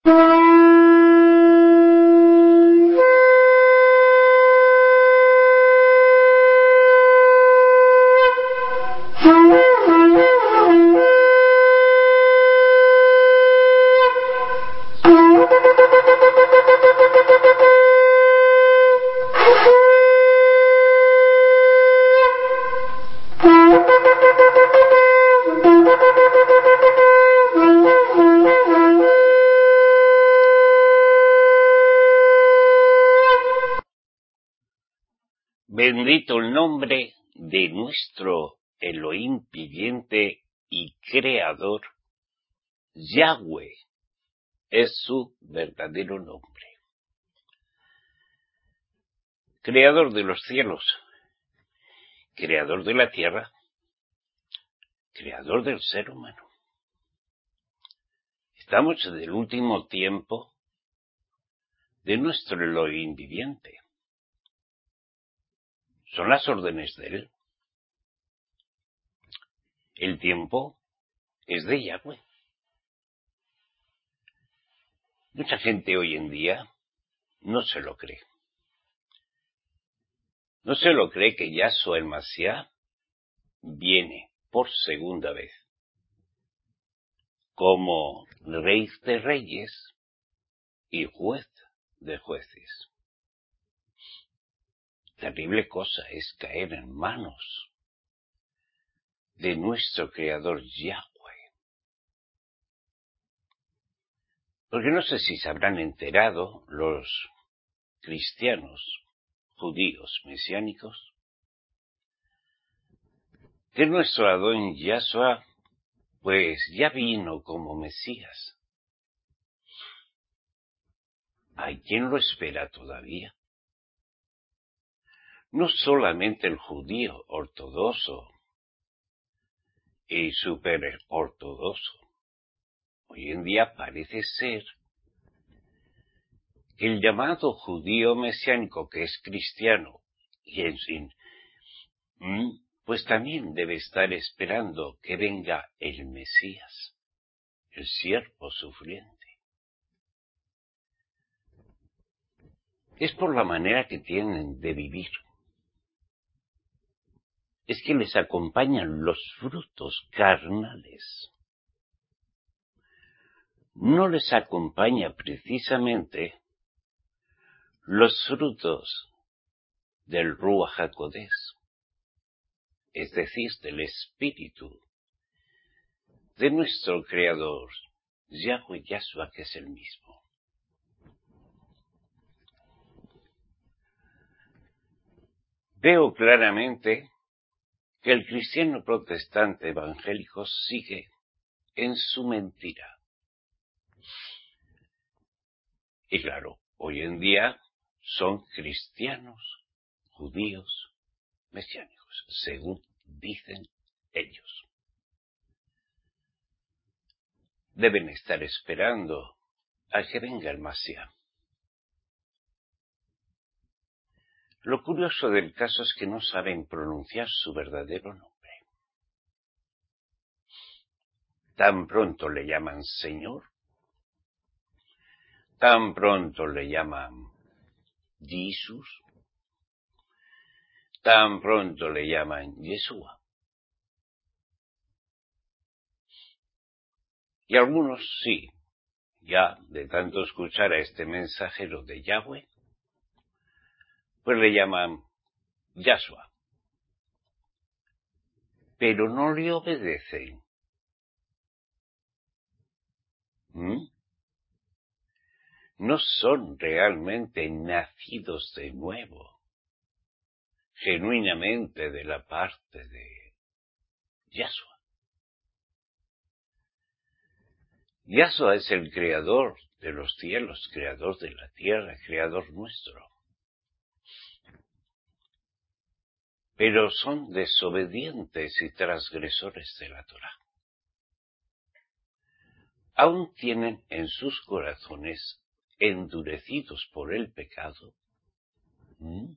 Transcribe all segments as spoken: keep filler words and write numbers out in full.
Bendito el nombre de nuestro Elohim viviente y creador. Yahweh es su verdadero nombre. Creador de los cielos, creador de la tierra, creador del ser humano. Estamos en el último tiempo de nuestro Elohim viviente. Son las órdenes de él. El tiempo es de Yahweh. Mucha gente hoy en día no se lo cree. No se lo cree que Yahshua el Mashiach viene por segunda vez como Rey de Reyes y Juez de Jueces. Terrible cosa es caer en manos de nuestro Creador Yahweh. Porque no sé si se habrán enterado los cristianos, judíos, mesiánicos, que nuestro Adón Yahshua pues ya vino como Mesías. ¿Hay quien lo espera todavía? No solamente el judío ortodoxo y super ortodoxo. Hoy en día parece ser que el llamado judío mesiánico, que es cristiano, y en fin, pues también debe estar esperando que venga el Mesías, el siervo sufriente. Es por la manera que tienen de vivir. Es que les acompañan los frutos carnales. No les acompaña precisamente los frutos del Ruach HaKodesh, es decir, del Espíritu de nuestro Creador, Yahweh Yahshua, que es el mismo. Veo claramente que el cristiano protestante evangélico sigue en su mentira. Y claro, hoy en día son cristianos, judíos, mesiánicos, según dicen ellos. Deben estar esperando a que venga el Mashiach. Lo curioso del caso es que no saben pronunciar su verdadero nombre. Tan pronto le llaman Señor, tan pronto le llaman Jesús, tan pronto le llaman Yeshua. Y algunos sí, ya de tanto escuchar a este mensajero de Yahweh, pues le llaman Yahshua. Pero no le obedecen. ¿Mm? No son realmente nacidos de nuevo, genuinamente de la parte de Yahshua. Yahshua es el creador de los cielos, creador de la tierra, creador nuestro. Pero son desobedientes y transgresores de la Torá. Aún tienen en sus corazones, endurecidos por el pecado, ¿Mm?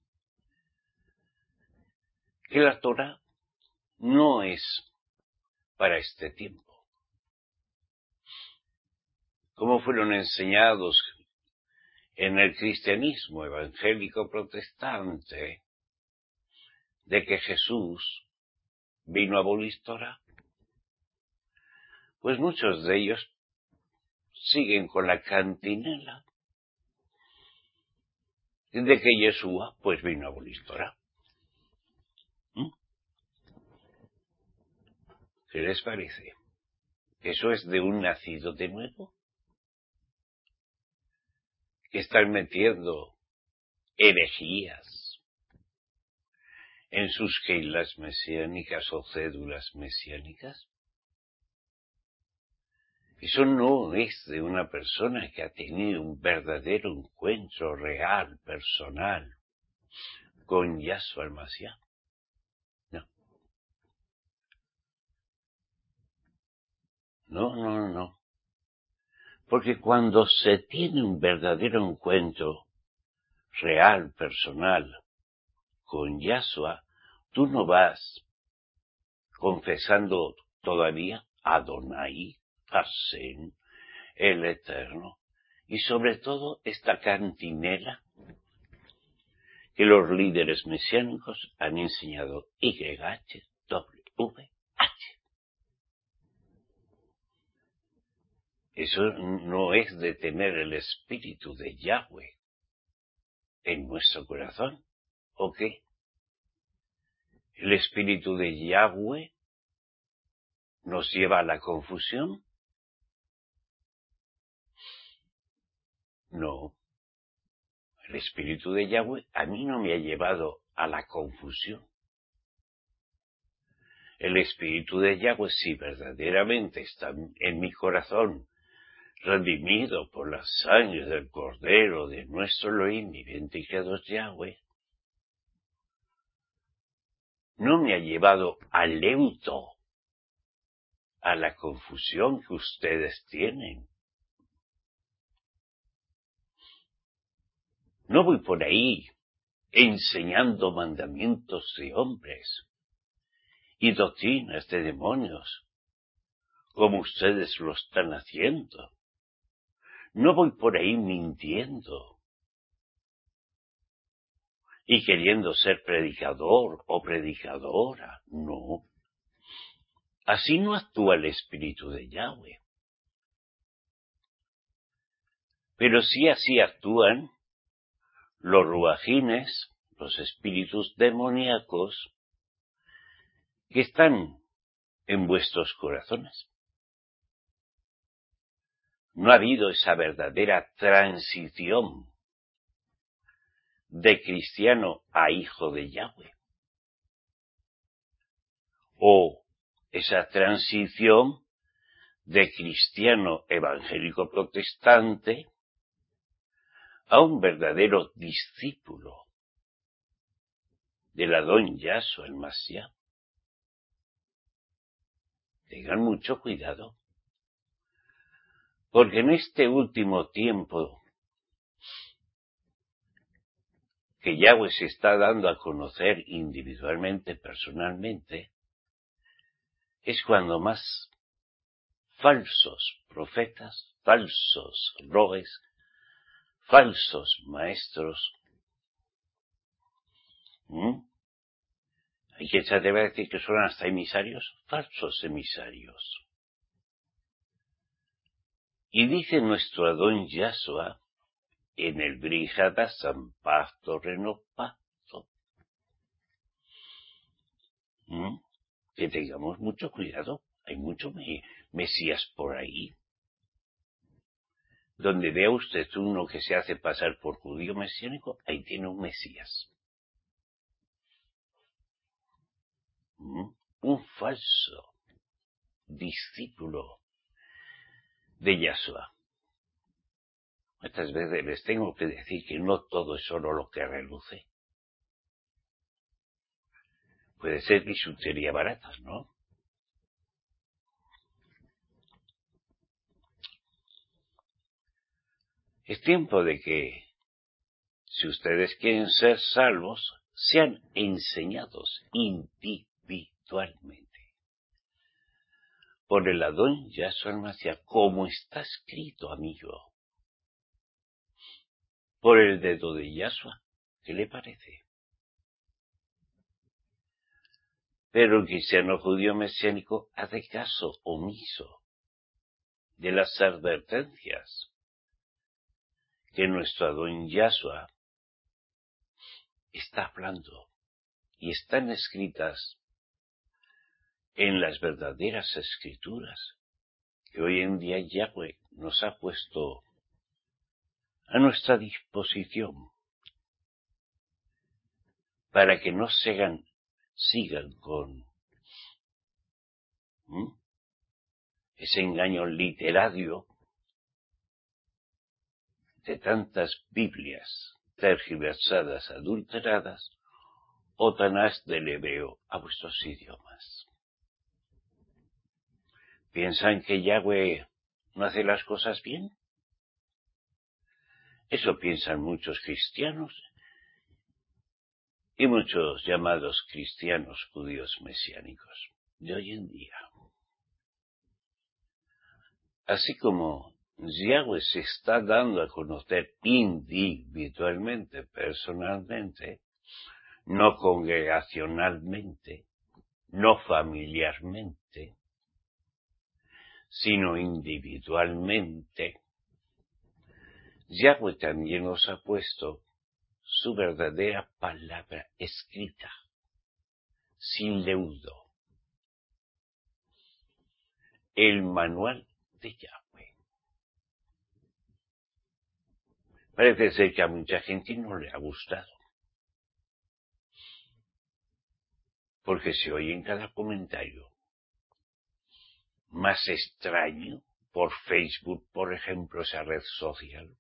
que la Torá no es para este tiempo. como fueron enseñados en el cristianismo evangélico protestante, de que Jesús vino a abolir Torah, pues muchos de ellos siguen con la cantinela de que Yeshua pues vino a abolir Torah. ¿Mm? ¿Qué les parece? ¿Eso es de un nacido de nuevo? ¿Que están metiendo herejías en sus keilas mesiánicas o cédulas mesiánicas? Eso no es de una persona que ha tenido un verdadero encuentro real, personal, con Yahshua el Mashiach. No. No, no, no. Porque cuando se tiene un verdadero encuentro real, personal, con Yahshua, tú no vas confesando todavía Adonai, Hashem, el Eterno, y sobre todo esta cantinela que los líderes mesiánicos han enseñado, Y H W H. Eso no es de tener el espíritu de Yahweh en nuestro corazón, ¿o qué? ¿El espíritu de Yahweh nos lleva a la confusión? No. El espíritu de Yahweh a mí no me ha llevado a la confusión. El espíritu de Yahweh, si verdaderamente está en mi corazón, redimido por la sangre del Cordero de nuestro Elohim y bendito Yahweh, no me ha llevado al leuto, a la confusión que ustedes tienen. No voy por ahí enseñando mandamientos de hombres y doctrinas de demonios, como ustedes lo están haciendo. No voy por ahí mintiendo y queriendo ser predicador o predicadora, no. Así no actúa el Espíritu de Yahweh. Pero sí así actúan los ruajines, los espíritus demoníacos, que están en vuestros corazones. No ha habido esa verdadera transición de cristiano a hijo de Yahweh. O esa transición de cristiano evangélico protestante a un verdadero discípulo del Adón Yahshua el Mashiach. Tengan mucho cuidado, porque en este último tiempo que Yahweh se está dando a conocer individualmente, personalmente, es cuando más falsos profetas, falsos roes, falsos maestros, ¿Mm? hay que se debe decir que son hasta emisarios, falsos emisarios. Y dice nuestro Adón Yahshua en el Bríjada San Pacto Renopacto, ¿Mm? que tengamos mucho cuidado. Hay mucho me Mesías por ahí. Donde vea usted uno que se hace pasar por judío mesiánico, ahí tiene un Mesías. ¿Mm? Un falso discípulo de Yahshua. Muchas veces les tengo que decir que no todo es solo lo que reluce. Puede ser bisutería barata, ¿no? Es tiempo de que, si ustedes quieren ser salvos, sean enseñados individualmente por el Adón Yahshua Mashiach, como está escrito, amigo, por el dedo de Yahshua. ¿Qué le parece? Pero el cristiano judío mesiánico hace caso omiso de las advertencias que nuestro Adón Yahshua está hablando y están escritas en las verdaderas escrituras que hoy en día Yahweh nos ha puesto a nuestra disposición para que no sigan, sigan con ¿m? ese engaño literario de tantas Biblias tergiversadas, adulteradas, o Tanás del hebreo a vuestros idiomas. ¿Piensan que Yahweh no hace las cosas bien? Eso piensan muchos cristianos y muchos llamados cristianos judíos mesiánicos de hoy en día. Así como Yahweh se está dando a conocer individualmente, personalmente, no congregacionalmente, no familiarmente, sino individualmente, Yahweh también nos ha puesto su verdadera palabra escrita, sin leudo, el manual de Yahweh. Parece ser que a mucha gente no le ha gustado, porque se oye en cada comentario más extraño por Facebook, por ejemplo, esa red social.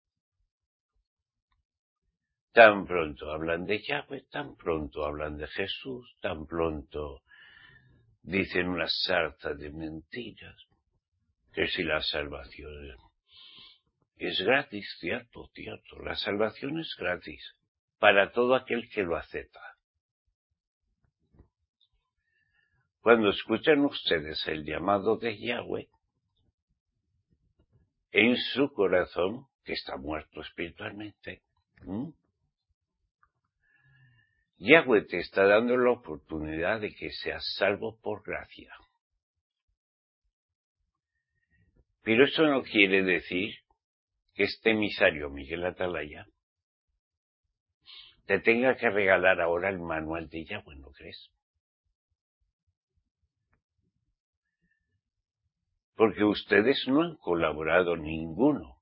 Tan pronto hablan de Yahweh, tan pronto hablan de Jesús, tan pronto dicen una sarta de mentiras, que si la salvación es gratis, cierto, cierto, la salvación es gratis para todo aquel que lo acepta. Cuando escuchan ustedes el llamado de Yahweh, en su corazón, que está muerto espiritualmente, ¿m? Yahweh te está dando la oportunidad de que seas salvo por gracia. Pero eso no quiere decir que este emisario Miguel Atalaya te tenga que regalar ahora el manual de Yahweh, ¿no crees? Porque ustedes no han colaborado ninguno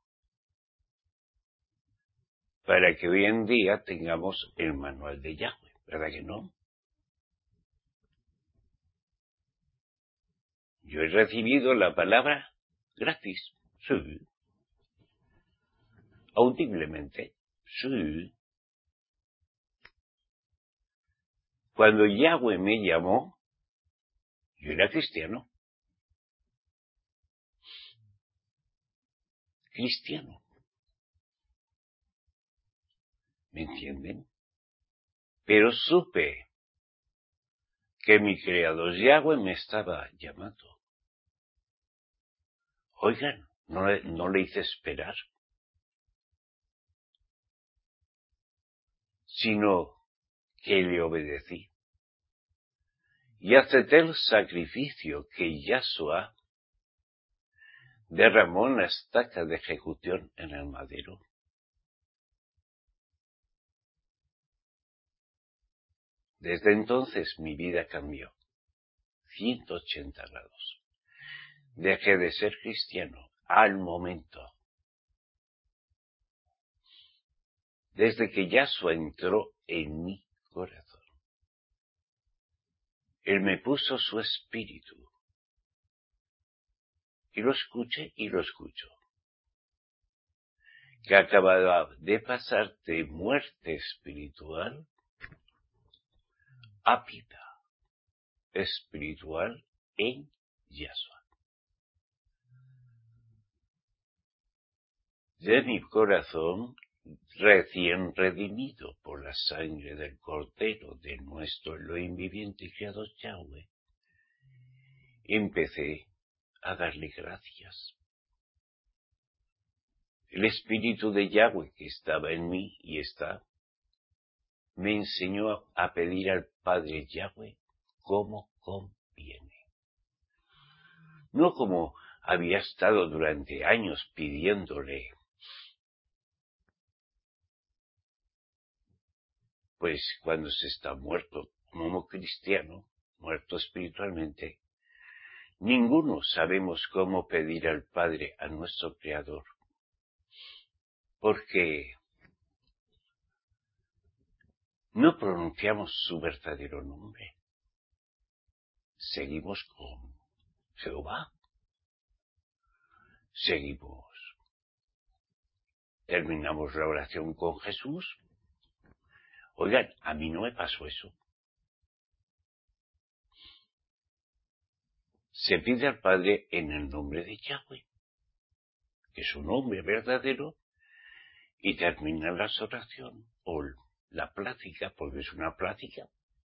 para que hoy en día tengamos el manual de Yahweh, ¿verdad que no? Yo he recibido la palabra gratis, sí. Audiblemente, sí. Cuando Yahweh me llamó, yo era cristiano. Cristiano. ¿Me entienden? Pero supe que mi creador Yahweh me estaba llamando. Oigan, no le, no le hice esperar, sino que le obedecí. Y acepté el sacrificio que Yahshua derramó en la estaca de ejecución en el madero. Desde entonces mi vida cambió. ciento ochenta grados. Dejé de ser cristiano al momento. Desde que Yahshua entró en mi corazón. Él me puso su espíritu. Y lo escuché y lo escucho. Que acababa de pasar de muerte espiritual a vida espiritual en Yahshua. De mi corazón recién redimido por la sangre del Cordero de nuestro Elohim viviente y creador Yahweh, empecé a darle gracias. El espíritu de Yahweh que estaba en mí y está, me enseñó a pedir al Padre Yahweh como conviene. No como había estado durante años pidiéndole, pues cuando se está muerto como cristiano, muerto espiritualmente, ninguno sabemos cómo pedir al Padre, a nuestro Creador, porque no pronunciamos su verdadero nombre. Seguimos con Jehová. Seguimos. Terminamos la oración con Jesús. Oigan, a mí no me pasó eso. Se pide al Padre en el nombre de Yahweh, que es su nombre verdadero, y termina la oración o la plática, porque es una plática,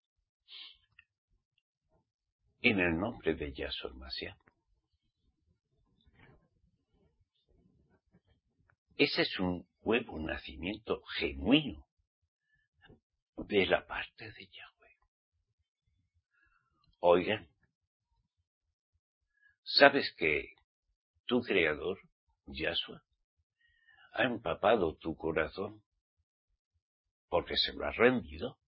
en el nombre de Yahshua Mashiach. Ese es un nuevo nacimiento genuino de la parte de Yahweh. Oigan, ¿sabes que tu Creador, Yahshua, ha empapado tu corazón porque se lo has rendido?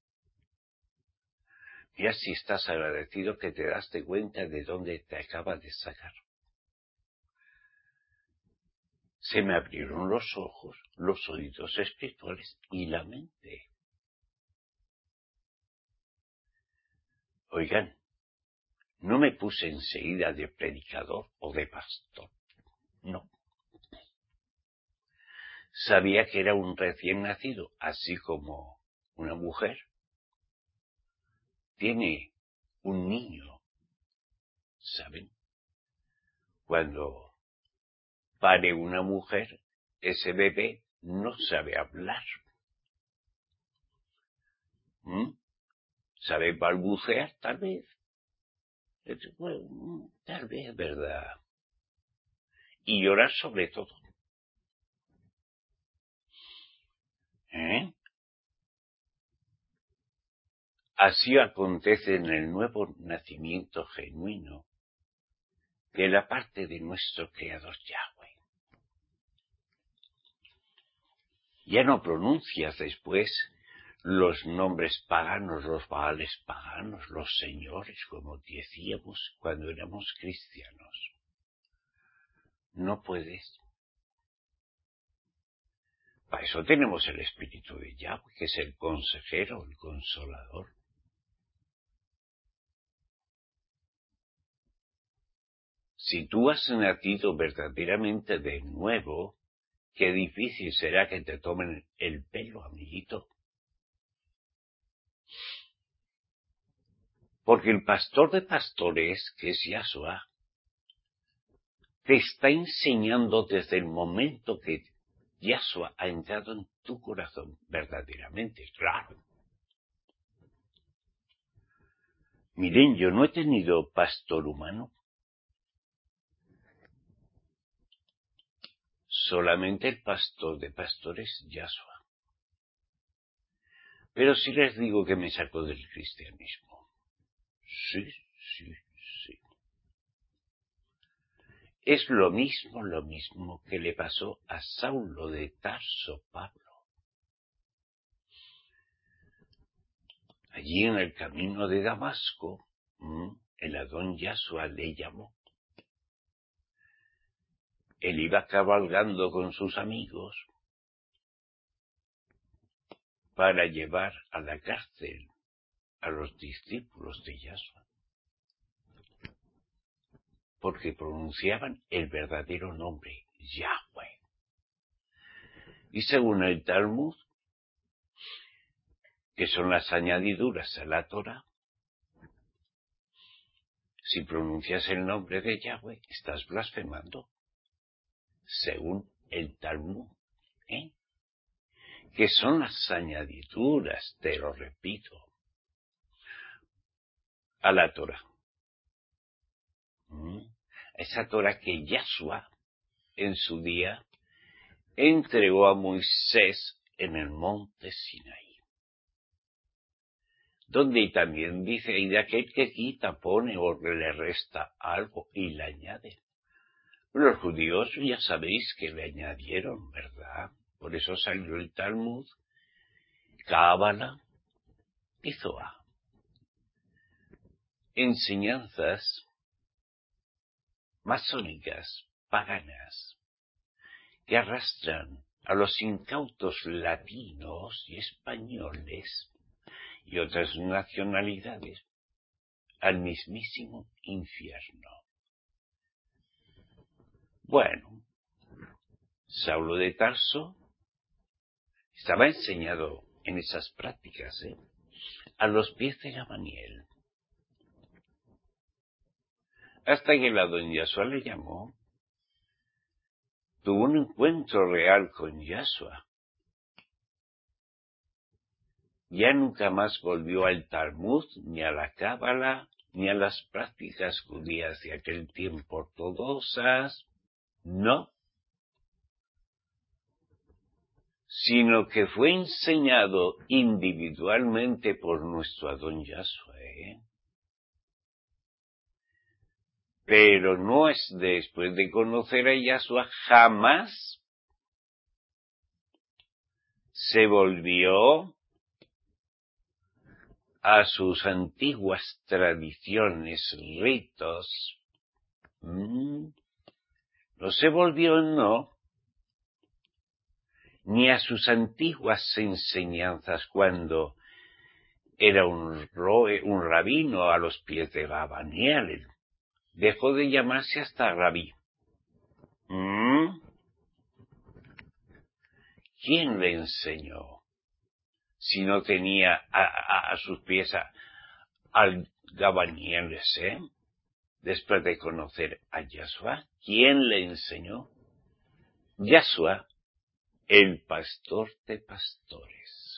Mira si estás agradecido que te das cuenta de dónde te acaba de sacar. Se me abrieron los ojos, los oídos espirituales y la mente. Oigan, no me puse enseguida de predicador o de pastor, no. Sabía que era un recién nacido, así como una mujer tiene un niño, ¿saben? Cuando pare una mujer, ese bebé no sabe hablar. ¿Mm? ¿Sabe balbucear? Tal vez. Bueno, tal vez, ¿verdad? Y llorar sobre todo. ¿Eh? Así acontece en el nuevo nacimiento genuino de la parte de nuestro Creador Yahweh. Ya no pronuncias después los nombres paganos, los baales paganos, los señores, como decíamos cuando éramos cristianos. No puedes. Para eso tenemos el Espíritu de Yahweh, que es el consejero, el consolador. Si tú has nacido verdaderamente de nuevo, qué difícil será que te tomen el pelo, amiguito. Porque el pastor de pastores, que es Yahshua, te está enseñando desde el momento que Yahshua ha entrado en tu corazón, verdaderamente, claro. Miren, yo no he tenido pastor humano. Solamente el pastor de pastores, Yahshua. Pero sí les digo que me sacó del cristianismo. Sí, sí, sí. Es lo mismo, lo mismo que le pasó a Saulo de Tarso, Pablo. Allí en el camino de Damasco, el Adón Yahshua le llamó. Él iba cabalgando con sus amigos para llevar a la cárcel a los discípulos de Yahshua, porque pronunciaban el verdadero nombre, Yahweh. Y según el Talmud, que son las añadiduras a la Torah, si pronuncias el nombre de Yahweh, estás blasfemando, según el Talmud, ¿eh? Que son las añadiduras, te lo repito, a la Torah. ¿Mm? esa Torah que Yahshua en su día entregó a Moisés en el monte Sinaí, donde también dice, y de aquel que quita, pone o le resta algo y le añade. Los judíos ya sabéis que le añadieron, ¿verdad? Por eso salió el Talmud, Cábala y Zohar. Enseñanzas masónicas, paganas, que arrastran a los incautos latinos y españoles y otras nacionalidades al mismísimo infierno. Bueno, Saulo de Tarso estaba enseñado en esas prácticas, ¿eh? a los pies de Gamaliel, hasta que la don Yahshua le llamó. Tuvo un encuentro real con Yahshua. Ya nunca más volvió al Talmud, ni a la Cábala, ni a las prácticas judías de aquel tiempo ortodoxas, no, sino que fue enseñado individualmente por nuestro Adón Yahshua, ¿eh? Pero no es después de conocer a Yahshua, jamás se volvió a sus antiguas tradiciones, ritos. ¿Mm? No se volvió, no, ni a sus antiguas enseñanzas cuando era un, roe, un rabino a los pies de Gamaliel. Dejó de llamarse hasta rabí. ¿Mm? ¿Quién le enseñó? Si no tenía a, a, a sus pies a, al Gamaliel, ¿eh? Después de conocer a Yahshua, ¿quién le enseñó? Yahshua, el pastor de pastores.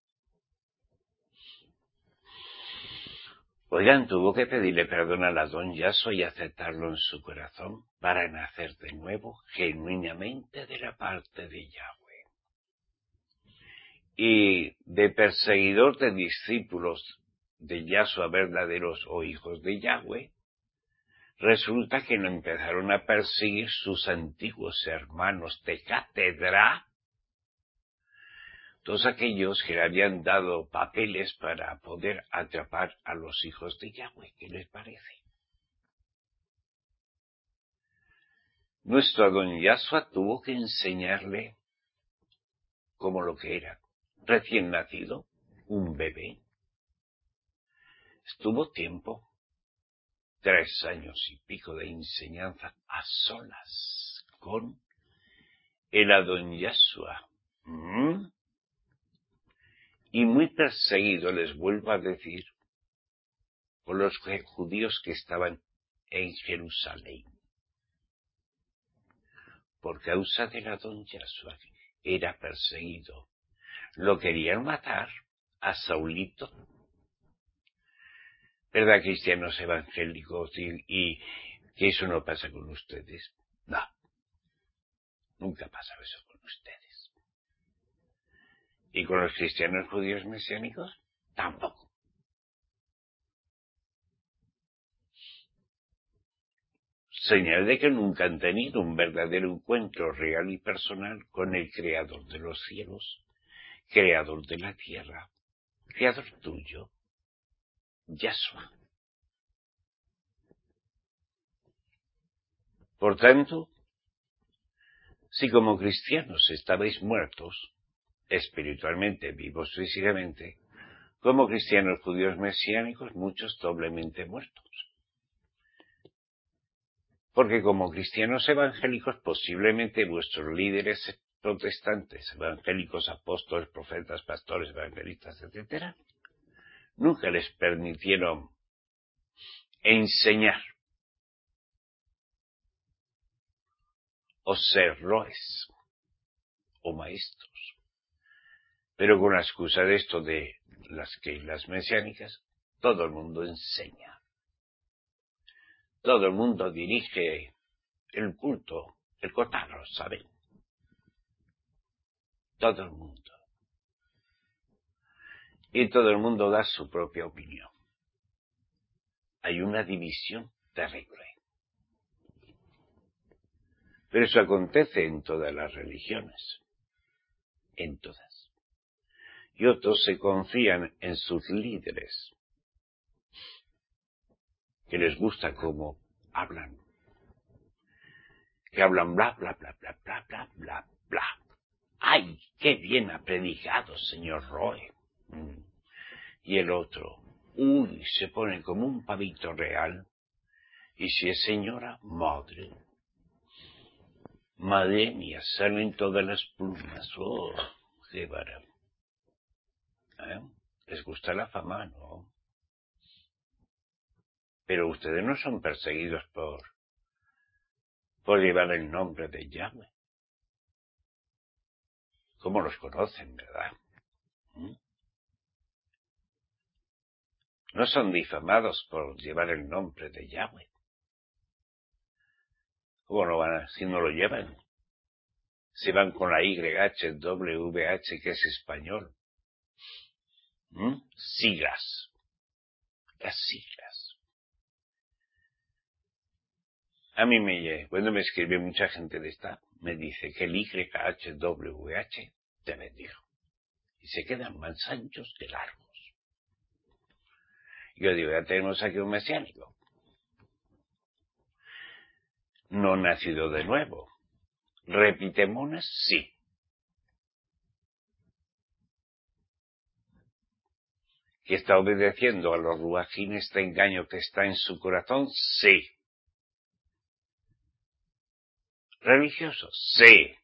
Oigan, tuvo que pedirle perdón a la don Yahshua y aceptarlo en su corazón para nacer de nuevo genuinamente de la parte de Yahweh. Y de perseguidor de discípulos de Yahshua verdaderos o hijos de Yahweh, resulta que lo empezaron a perseguir sus antiguos hermanos de cátedra, todos aquellos que le habían dado papeles para poder atrapar a los hijos de Yahweh. ¿Qué les parece? Nuestro Adón Yahshua tuvo que enseñarle como lo que era, recién nacido, un bebé. Estuvo tiempo, tres años y pico de enseñanza a solas con el Adón Yahshua. ¿Mm? Y muy perseguido, les vuelvo a decir, por los judíos que estaban en Jerusalén. Por causa del Adón Yahshua era perseguido. Lo querían matar a Saulito. ¿Verdad, cristianos evangélicos? Y, y que eso no pasa con ustedes. No. Nunca pasa eso con ustedes. ¿Y con los cristianos judíos mesiánicos? Tampoco. Señal de que nunca han tenido un verdadero encuentro real y personal con el Creador de los cielos, Creador de la tierra, Creador tuyo, Yahshua. Por tanto, si como cristianos estabais muertos, espiritualmente, vivos físicamente, como cristianos judíos mesiánicos, muchos doblemente muertos. Porque como cristianos evangélicos, posiblemente vuestros líderes protestantes, evangélicos, apóstoles, profetas, pastores, evangelistas, etcétera, nunca les permitieron enseñar o ser roes o maestros. Pero con la excusa de esto de las que las mesiánicas, todo el mundo enseña. Todo el mundo dirige el culto, el cotarro, ¿saben? Todo el mundo. Y todo el mundo da su propia opinión. Hay una división terrible. Pero eso acontece en todas las religiones. En todas. Y otros se confían en sus líderes, que les gusta cómo hablan. Que hablan bla, bla, bla, bla, bla, bla, bla, bla. ¡Ay, qué bien ha predicado, señor Roe! Mm. Y el otro, uy, se pone como un pavito real. Y si es señora, madre. Madre mía, salen todas las plumas. ¡Oh, qué vara! ¿Eh? Les gusta la fama, ¿no? Pero ustedes no son perseguidos por, por llevar el nombre de Yahweh. ¿Cómo los conocen, verdad? ¿Mm? No son difamados por llevar el nombre de Yahweh. ¿Cómo no van a, si no lo llevan? Si van con la Y H W H, que es español. ¿Mm? Siglas. Las siglas. A mí me, cuando me escribe mucha gente de esta, me dice que el Y H W H te bendijo. Y se quedan más anchos que largos. Yo digo, ya tenemos aquí un mesiánico. No nacido de nuevo. Repitemones, sí. Que está obedeciendo a los ruajines este engaño que está en su corazón, sí. Religioso, sí.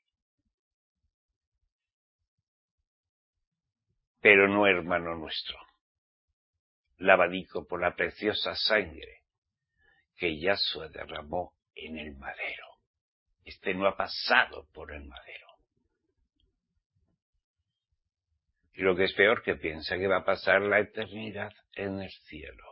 Pero no hermano nuestro. Lavadico por la preciosa sangre que Yahshua derramó en el madero. Este no ha pasado por el madero. Y lo que es peor, que piensa que va a pasar la eternidad en el cielo.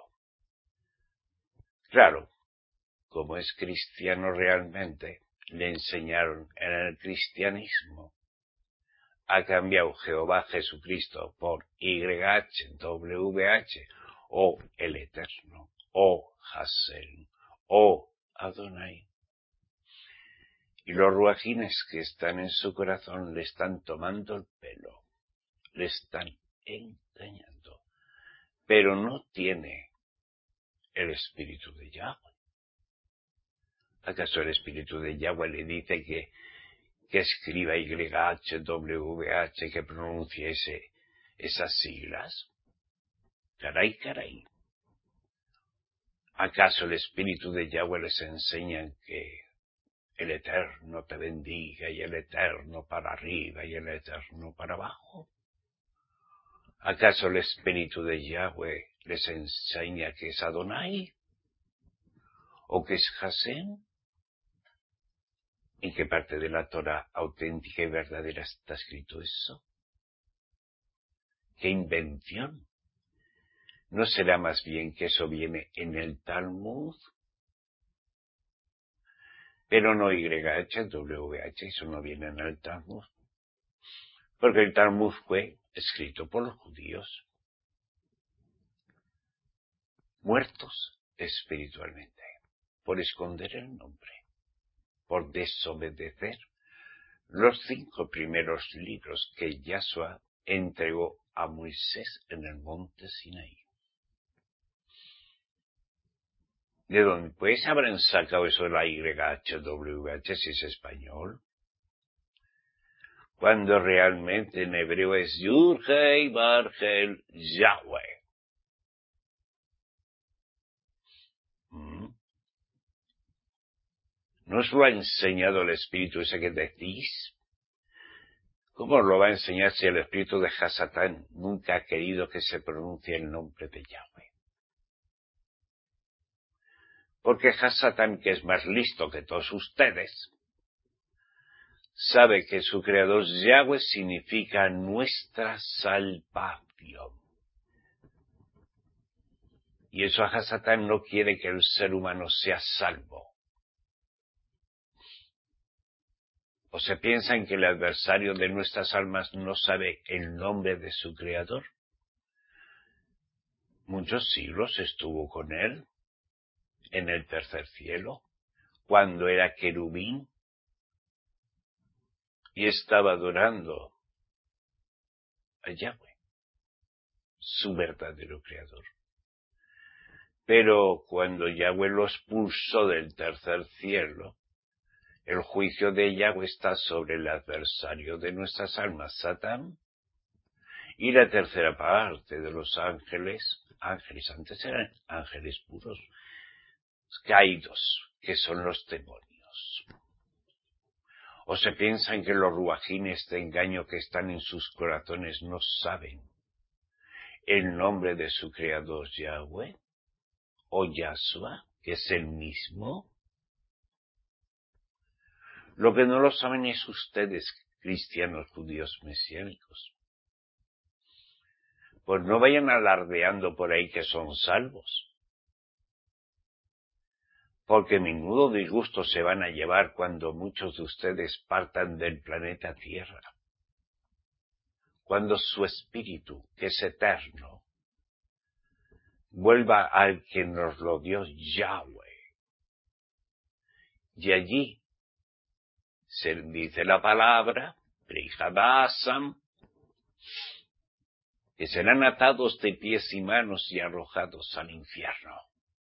Claro, como es cristiano realmente, le enseñaron en el cristianismo. Ha cambiado Jehová Jesucristo por Y H W H, o el Eterno, o Hasel, o Adonai. Y los ruajines que están en su corazón le están tomando el pelo, le están engañando, pero no tiene el espíritu de Yahweh. ¿Acaso el espíritu de Yahweh le dice que, que escriba Y H W H, que pronuncie ese, esas siglas? Caray, caray. ¿Acaso el espíritu de Yahweh les enseña que el Eterno te bendiga y el Eterno para arriba y el Eterno para abajo? ¿Acaso el espíritu de Yahweh les enseña que es Adonai? ¿O que es Hasem? ¿En qué parte de la Torah auténtica y verdadera está escrito eso? ¿Qué invención? ¿No será más bien que eso viene en el Talmud? Pero no Y H W H, eso no viene en el Talmud. Porque el Talmud fue escrito por los judíos, muertos espiritualmente, por esconder el nombre, por desobedecer los cinco primeros libros que Yahshua entregó a Moisés en el monte Sinaí. ¿De dónde pues habrán sacado eso de la Y H W H si es español? Cuando realmente en hebreo es Yud-Hei Bar-Hel Yahweh. ¿Mm? ¿No os lo ha enseñado el espíritu ese que decís? ¿Cómo os lo va a enseñar si el espíritu de Hasatán nunca ha querido que se pronuncie el nombre de Yahweh? Porque Hasatán, que es más listo que todos ustedes, sabe que su creador Yahweh significa nuestra salvación. Y eso a Satán no quiere que el ser humano sea salvo. ¿O se piensan que el adversario de nuestras almas no sabe el nombre de su creador? Muchos siglos estuvo con él en el tercer cielo, cuando era querubín, y estaba adorando a Yahweh, su verdadero creador. Pero cuando Yahweh lo expulsó del tercer cielo, el juicio de Yahweh está sobre el adversario de nuestras almas, Satán, y la tercera parte de los ángeles, ángeles, antes eran ángeles puros, caídos, que son los demonios. ¿O se piensan que los ruajines de engaño que están en sus corazones no saben el nombre de su creador Yahweh o Yahshua, que es el mismo? Lo que no lo saben es ustedes, cristianos judíos mesiánicos. Pues no vayan alardeando por ahí que son salvos. Porque menudo disgusto se van a llevar cuando muchos de ustedes partan del planeta Tierra. Cuando su espíritu, que es eterno, vuelva al que nos lo dio Yahweh. Y allí se dice la palabra, Prihadasam, que serán atados de pies y manos y arrojados al infierno.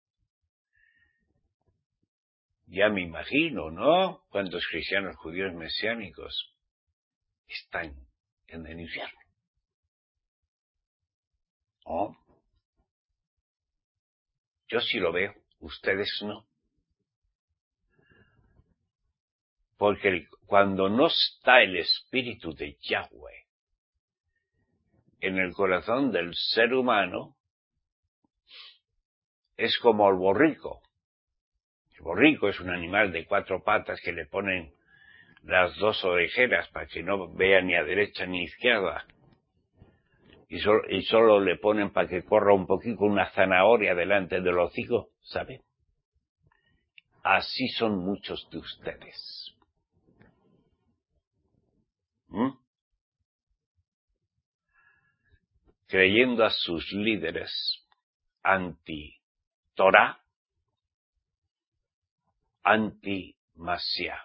Ya me imagino, ¿no? Cuántos cristianos judíos mesiánicos están en el infierno. ¿Oh? Yo sí lo veo, ustedes no. Porque el, cuando no está el espíritu de Yahweh en el corazón del ser humano, es como el borrico. El borrico es un animal de cuatro patas que le ponen las dos orejeras para que no vea ni a derecha ni a izquierda. Y, so, y solo le ponen para que corra un poquito una zanahoria delante del hocico, ¿sabe? Así son muchos de ustedes. ¿Mm? Creyendo a sus líderes anti-Torah, anti-Mashiach.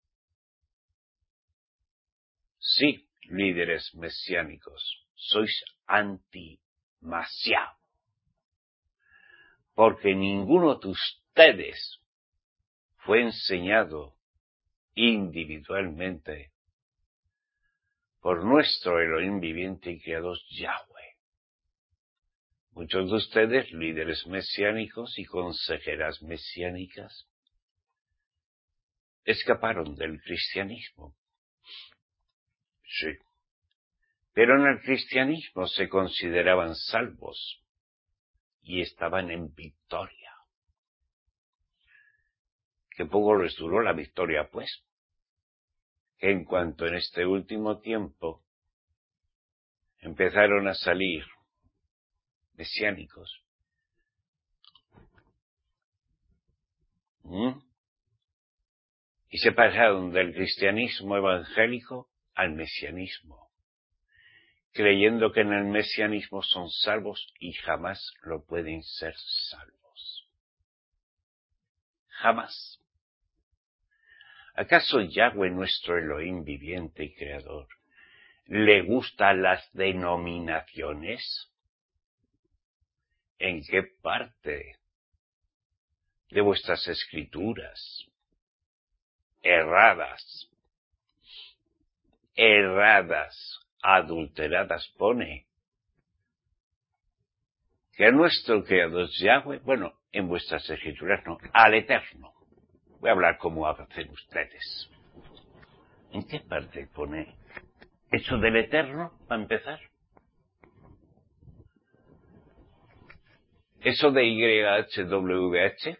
Sí, líderes mesiánicos, sois anti-Mashiach. Porque ninguno de ustedes fue enseñado individualmente por nuestro Elohim viviente y creador Yahweh. Muchos de ustedes, líderes mesiánicos y consejeras mesiánicas, escaparon del cristianismo. Sí. Pero en el cristianismo se consideraban salvos y estaban en victoria. Que poco les duró la victoria, pues. Que en cuanto en este último tiempo empezaron a salir mesiánicos, ¿Mm? y se pasaron del cristianismo evangélico al mesianismo, creyendo que en el mesianismo son salvos y jamás lo pueden ser salvos. Jamás. ¿Acaso Yahweh, nuestro Elohim viviente y creador, le gustan las denominaciones? ¿En qué parte de vuestras escrituras erradas, erradas, adulteradas pone que nuestro creador es Yahweh? Bueno, en vuestras escrituras no, al Eterno. Voy a hablar como hacen ustedes. ¿En qué parte pone eso del Eterno, para empezar? Eso de Y H W H.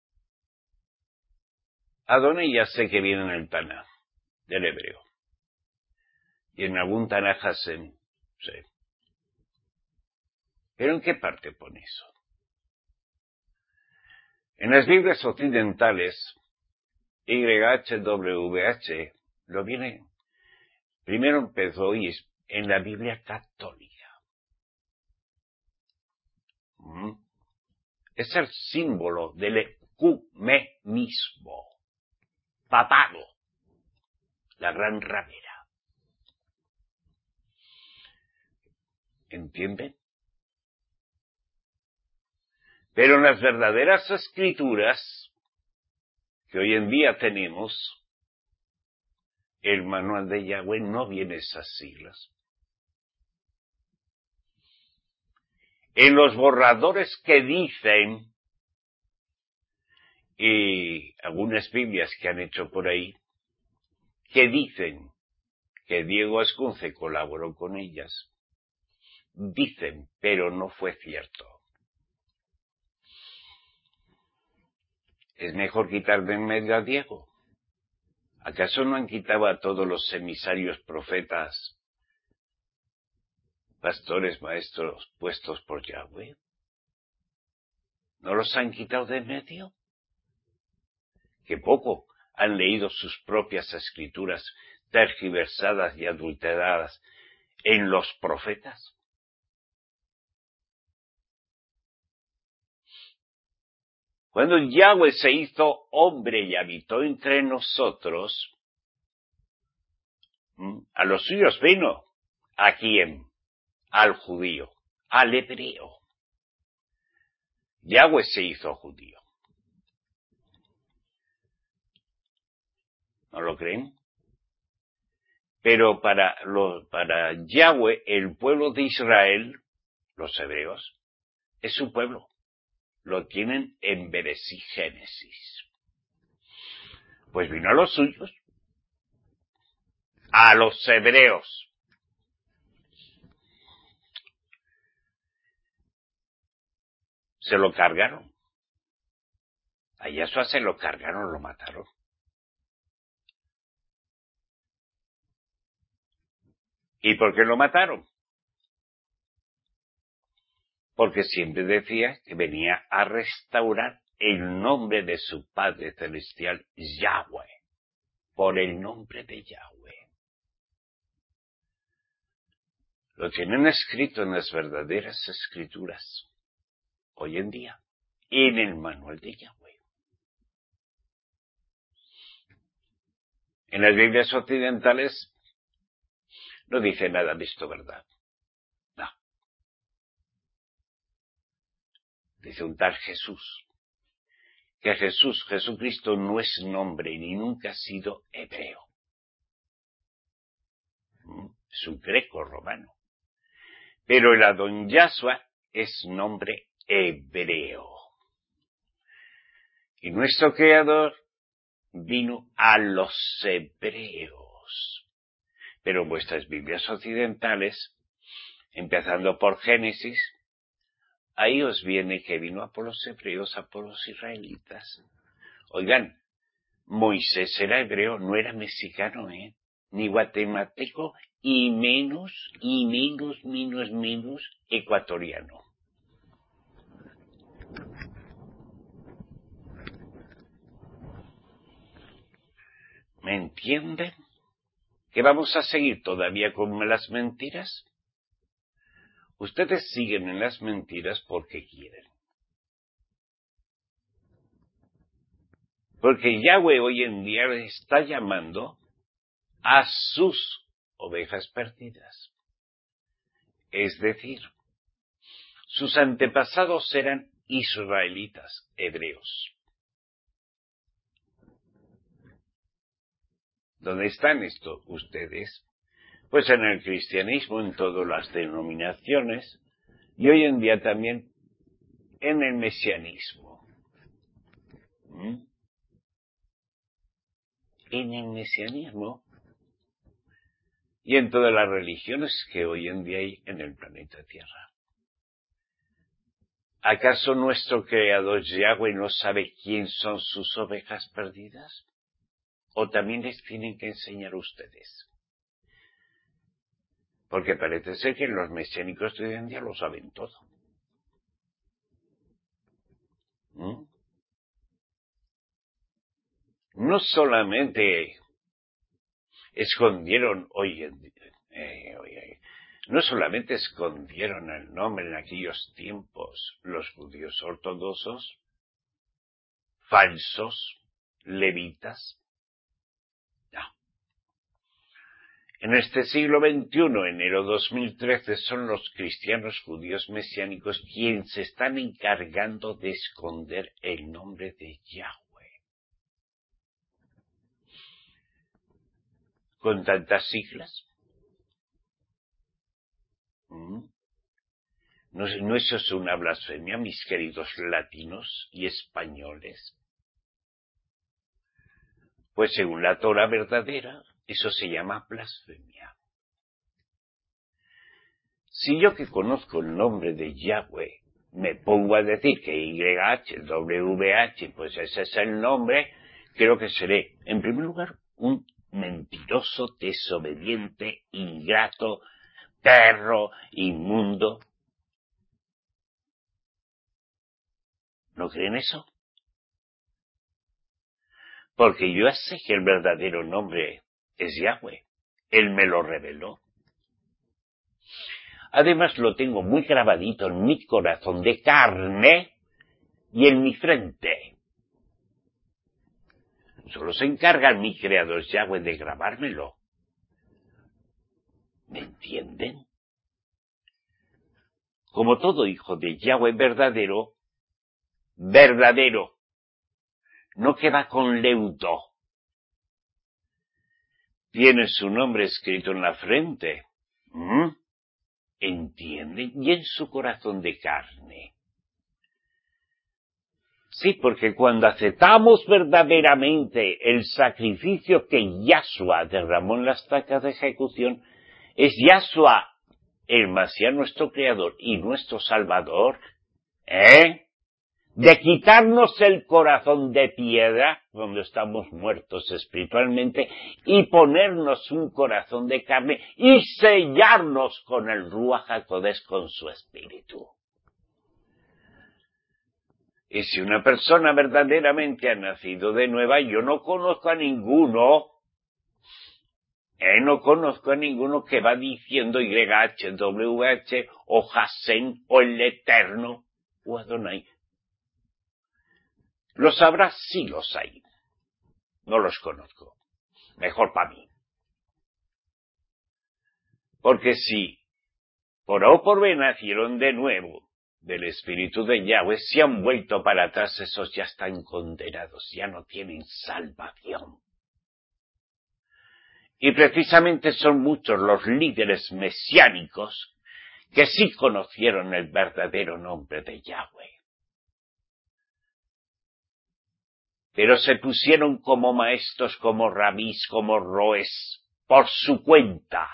Adonai ya sé que viene en el Tanaj, del hebreo. Y en algún Tanaj Hasem, sí. ¿Pero en qué parte pone eso? En las Biblias occidentales, Y H W H lo viene, primero empezó y es en la Biblia católica. ¿Mm? Es el símbolo del ecumenismo, papado, la gran ramera. ¿Entienden? Pero en las verdaderas escrituras que hoy en día tenemos, el manual de Yahweh no viene esas siglas. En los borradores que dicen, y algunas Biblias que han hecho por ahí, que dicen que Diego Ascunce colaboró con ellas, dicen, pero no fue cierto. Es mejor quitar de en medio a Diego. ¿Acaso no han quitado a todos los emisarios profetas, pastores, maestros puestos por Yahweh? ¿No los han quitado de en medio? Que poco han leído sus propias escrituras tergiversadas y adulteradas en los profetas. Cuando Yahweh se hizo hombre y habitó entre nosotros, a los suyos vino. ¿A quién? Al judío, al hebreo. Yahweh se hizo judío. ¿No lo creen? Pero para, los, para Yahweh, el pueblo de Israel, los hebreos, es su pueblo. Lo tienen en Bereshit Génesis. Pues vino a los suyos, a los hebreos. Se lo cargaron. A Yahshua se lo cargaron, lo mataron. ¿Y por qué lo mataron? Porque siempre decía que venía a restaurar el nombre de su Padre Celestial, Yahweh, por el nombre de Yahweh. Lo tienen escrito en las verdaderas escrituras, hoy en día, en el manual de Yahweh. En las Biblias occidentales no dice nada de esto, ¿verdad? No. Dice un tal Jesús. Que Jesús, Jesucristo, no es nombre ni nunca ha sido hebreo. Es un greco-romano. Pero el Adón Yahshua es nombre hebreo. Y nuestro Creador vino a los hebreos. Pero vuestras Biblias occidentales, empezando por Génesis, ahí os viene que vino a por los hebreos, a por los israelitas. Oigan, Moisés era hebreo, no era mexicano, ¿eh? Ni guatemalteco, y menos, y menos, menos, menos ecuatoriano. ¿Me entienden? ¿Que vamos a seguir todavía con las mentiras? Ustedes siguen en las mentiras porque quieren. Porque Yahweh hoy en día está llamando a sus ovejas perdidas. Es decir, sus antepasados eran israelitas, hebreos. ¿Dónde están esto ustedes? Pues en el cristianismo, en todas las denominaciones, y hoy en día también en el mesianismo. ¿Mm? En el mesianismo y en todas las religiones que hoy en día hay en el planeta Tierra. ¿Acaso nuestro Creador Yahweh no sabe quién son sus ovejas perdidas? ¿O también les tienen que enseñar ustedes? Porque parece ser que los mesiánicos de hoy en día lo saben todo. ¿Mm? no solamente escondieron, oye, eh, oye, no solamente escondieron el nombre en aquellos tiempos los judíos ortodoxos, falsos, levitas. No. En este siglo veintiuno, enero dos mil trece, son los cristianos judíos mesiánicos quienes se están encargando de esconder el nombre de Yahweh. Con tantas siglas. ¿Mm? ¿No, ¿No eso es una blasfemia, mis queridos latinos y españoles? Pues según la Torá verdadera, eso se llama blasfemia. Si yo que conozco el nombre de Yahweh me pongo a decir que Y H W H, pues ese es el nombre, creo que seré, en primer lugar, un mentiroso, desobediente, ingrato, perro, inmundo. ¿No creen eso? Porque yo sé que el verdadero nombre es Yahweh. Él me lo reveló. Además lo tengo muy grabadito en mi corazón de carne y en mi frente. Solo se encarga mi creador Yahweh de grabármelo. ¿Me entienden? Como todo hijo de Yahweh verdadero, verdadero, no queda con leudo. Tiene su nombre escrito en la frente. ¿Mm? ¿Entienden? Y en su corazón de carne. Sí, porque cuando aceptamos verdaderamente el sacrificio que Yahshua derramó en las estacas de ejecución, es Yahshua el Masías, nuestro Creador y nuestro Salvador, ¿eh? De quitarnos el corazón de piedra, cuando estamos muertos espiritualmente, y ponernos un corazón de carne y sellarnos con el Ruach HaKodesh, con su espíritu. Y si una persona verdaderamente ha nacido de nueva, yo no conozco a ninguno, eh, no conozco a ninguno que va diciendo Y H W H o Hashem o el Eterno o Adonai. ¿Los habrá? Sí los hay. No los conozco. Mejor para mí. Porque si por A o por B nacieron de nuevo del Espíritu de Yahweh, se han vuelto para atrás, esos ya están condenados, ya no tienen salvación. Y precisamente son muchos los líderes mesiánicos que sí conocieron el verdadero nombre de Yahweh. Pero se pusieron como maestros, como rabís, como roes, por su cuenta.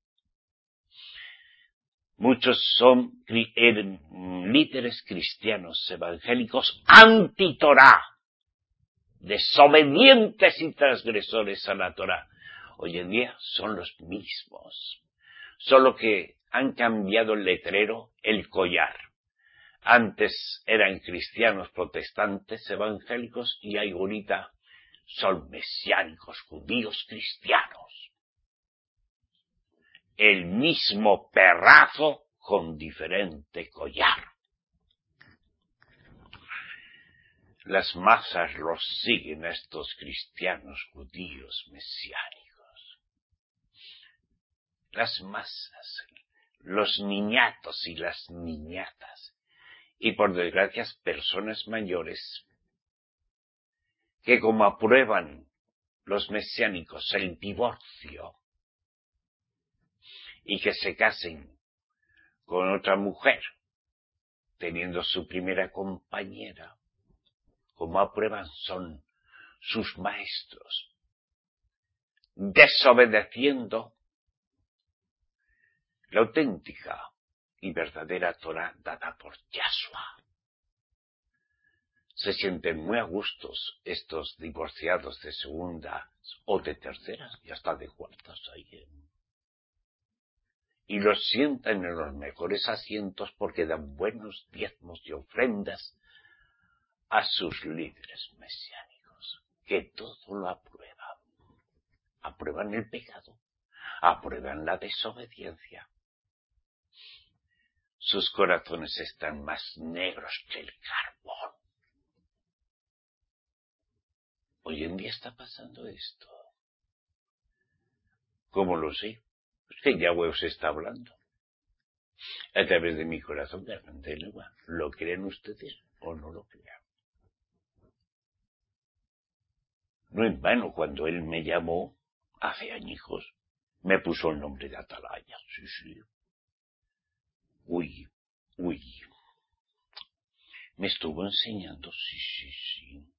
Muchos son líderes cristianos evangélicos anti-Torá, desobedientes y transgresores a la Torá. Hoy en día son los mismos, solo que han cambiado el letrero, el collar. Antes eran cristianos protestantes evangélicos y ahorita son mesiánicos judíos cristianos. El mismo perrazo con diferente collar. Las masas los siguen a estos cristianos judíos mesiánicos. Las masas, los niñatos y las niñatas. Y por desgracia personas mayores que como aprueban los mesiánicos el divorcio y que se casen con otra mujer teniendo su primera compañera, como aprueban son sus maestros, desobedeciendo la auténtica y verdadera Torá dada por Yahshua. Se sienten muy a gustos estos divorciados de segunda o de terceras y hasta de cuartas ahí. Y los sientan en los mejores asientos porque dan buenos diezmos y ofrendas a sus líderes mesiánicos. que todo lo aprueban. Aprueban el pecado, aprueban la desobediencia. Sus corazones están más negros que el carbón. Hoy en día está pasando esto. ¿Cómo lo sé? Es que Yahweh os está hablando. A través de mi corazón garganta y lengua. ¿Lo creen ustedes o no lo crean? No en vano, cuando él me llamó, hace añicos, me puso el nombre de Atalaya. Sí, sí. Uy, uy. Me estuvo enseñando, sí, sí, sí.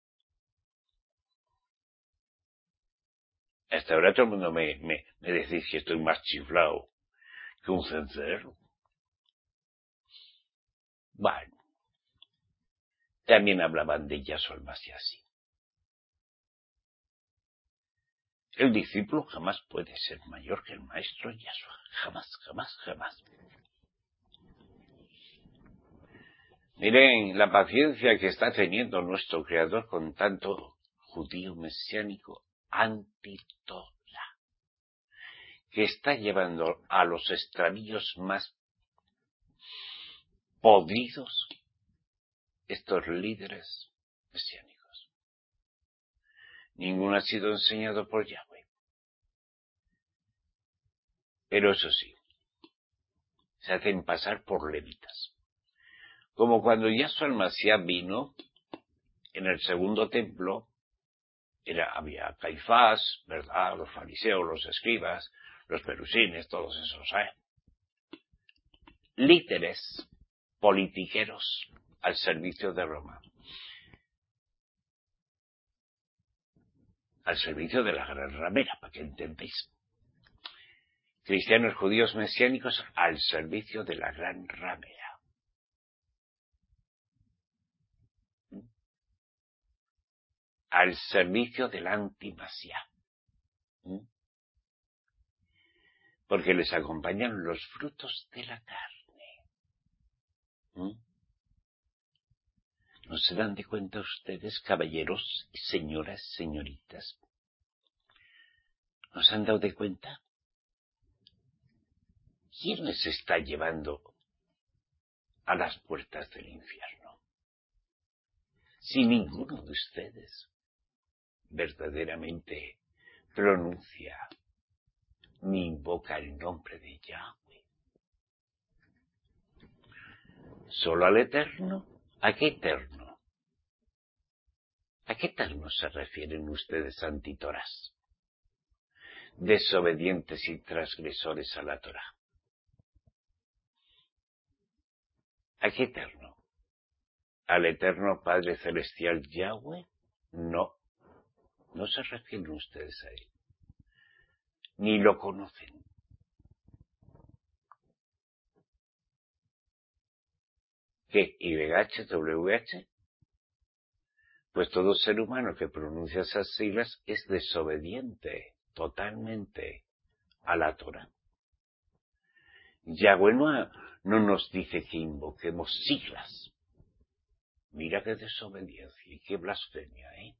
Hasta ahora todo el mundo me, me, me decís que estoy más chiflado que un cencerro. Bueno, también hablaban de Yahshua el Mashiach así. El discípulo jamás puede ser mayor que el maestro Yahshua. Jamás, jamás, jamás. Miren la paciencia que está teniendo nuestro Creador con tanto judío mesiánico antitola, que está llevando a los extravíos más podridos estos líderes mesiánicos. Ninguno ha sido enseñado por Yahweh. Pero eso sí, se hacen pasar por levitas. Como cuando Yahshua el Mashiach vino en el segundo templo, era, había Caifás, ¿verdad? Los fariseos, los escribas, los perusines, todos esos, ¿eh? Líderes politiqueros al servicio de Roma, al servicio de la gran ramera, para que entendáis. Cristianos judíos mesiánicos al servicio de la gran ramera. Al servicio del antimasiá. Porque les acompañan los frutos de la carne. ¿No se dan de cuenta ustedes, caballeros, señoras, señoritas? ¿No se han dado de cuenta? ¿Quién les está llevando a las puertas del infierno? Si ninguno de ustedes verdaderamente pronuncia ni invoca el nombre de Yahweh. ¿Solo al Eterno? ¿A qué Eterno? ¿A qué Eterno se refieren ustedes, antitorás? Desobedientes y transgresores a la Torá. ¿A qué Eterno? ¿Al Eterno Padre Celestial Yahweh? No, no se refieren ustedes a él. Ni lo conocen. ¿Qué? ¿Y H W H? Pues todo ser humano que pronuncia esas siglas es desobediente totalmente a la Torá. Yahweh no, no nos dice que invoquemos siglas. Mira qué desobediencia y qué blasfemia, ¿eh?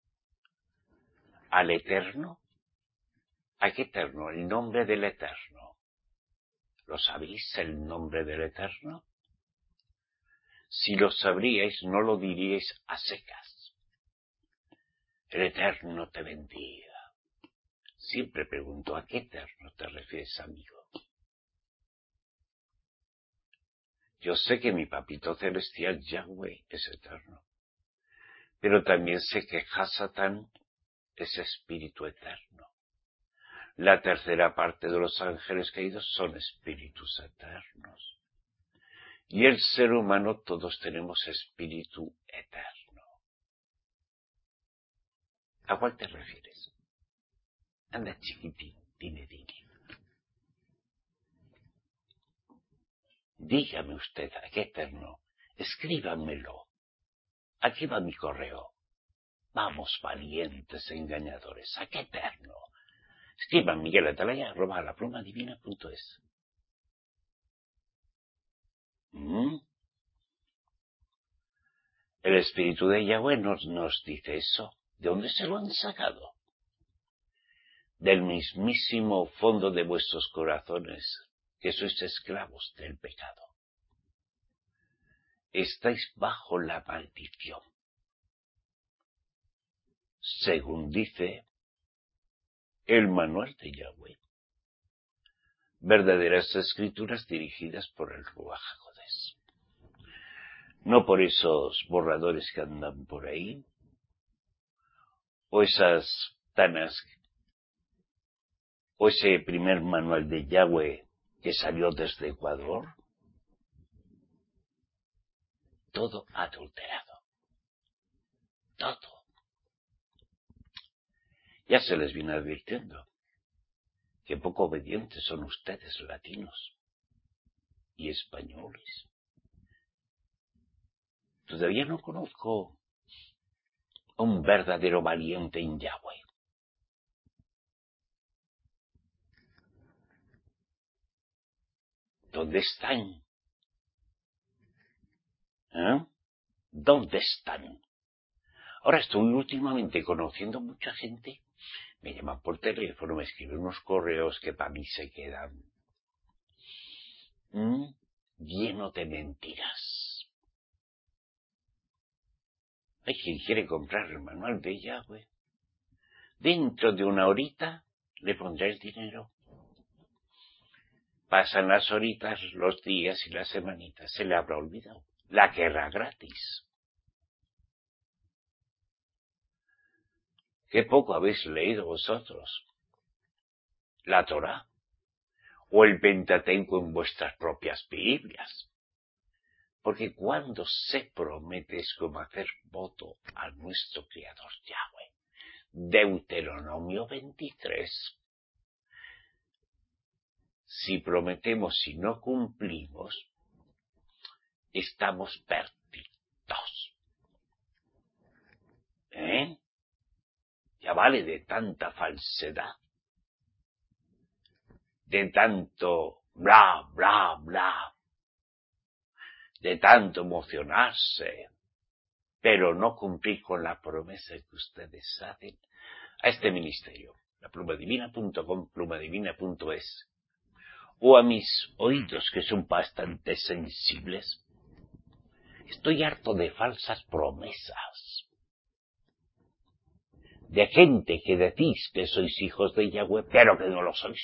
¿Al Eterno? ¿A qué Eterno? El nombre del Eterno. ¿Lo sabéis, el nombre del Eterno? Si lo sabríais, no lo diríais a secas. El Eterno te bendiga. Siempre pregunto, ¿a qué Eterno te refieres, amigo? Yo sé que mi papito celestial Yahweh es eterno, pero también sé que Hasatán es espíritu eterno. La tercera parte de los ángeles caídos son espíritus eternos. Y el ser humano todos tenemos espíritu eterno. ¿A cuál te refieres? Anda, chiquitín, dime, dime. Dígame usted, ¿a qué eterno? Escríbanmelo. Aquí va mi correo. Vamos, valientes engañadores, ¿a qué eterno? Escriban Miguel Atalaya, arroba la pluma divina punto es. ¿Mm? El espíritu de Yahweh nos, nos dice eso. ¿De dónde se lo han sacado? Del mismísimo fondo de vuestros corazones, que sois esclavos del pecado. Estáis bajo la maldición, según dice el manual de Yahweh. Verdaderas escrituras dirigidas por el Ruach HaKodesh. No por esos borradores que andan por ahí, o esas tanas, o ese primer manual de Yahweh que salió desde Ecuador. Todo adulterado. Todo. Ya se les viene advirtiendo que poco obedientes son ustedes, latinos y españoles. Todavía no conozco a un verdadero valiente en Yahweh. ¿Dónde están? ¿Eh? ¿Dónde están? Ahora estoy últimamente conociendo mucha gente. Me llaman por teléfono, me escriben unos correos que para mí se quedan ¿Mm? llenos de mentiras. Hay quien quiere comprar el manual de Yahweh. Dentro de una horita le pondré el dinero. Pasan las horitas, los días y las semanitas. Se le habrá olvidado. La querrá gratis. Qué poco habéis leído vosotros. La Torá. O el Pentateuco en vuestras propias Biblias. Porque cuando se promete es como hacer voto a nuestro Creador Yahweh. Deuteronomio veintitrés. Si prometemos y no cumplimos, estamos perdidos. ¿Eh? Ya vale de tanta falsedad. De tanto bla, bla, bla. De tanto emocionarse. Pero no cumplir con la promesa que ustedes hacen a este ministerio. La plumadivina punto com, plumadivina punto es. O a mis oídos, que son bastante sensibles. Estoy harto de falsas promesas. De gente que decís que sois hijos de Yahweh, pero que no lo sois.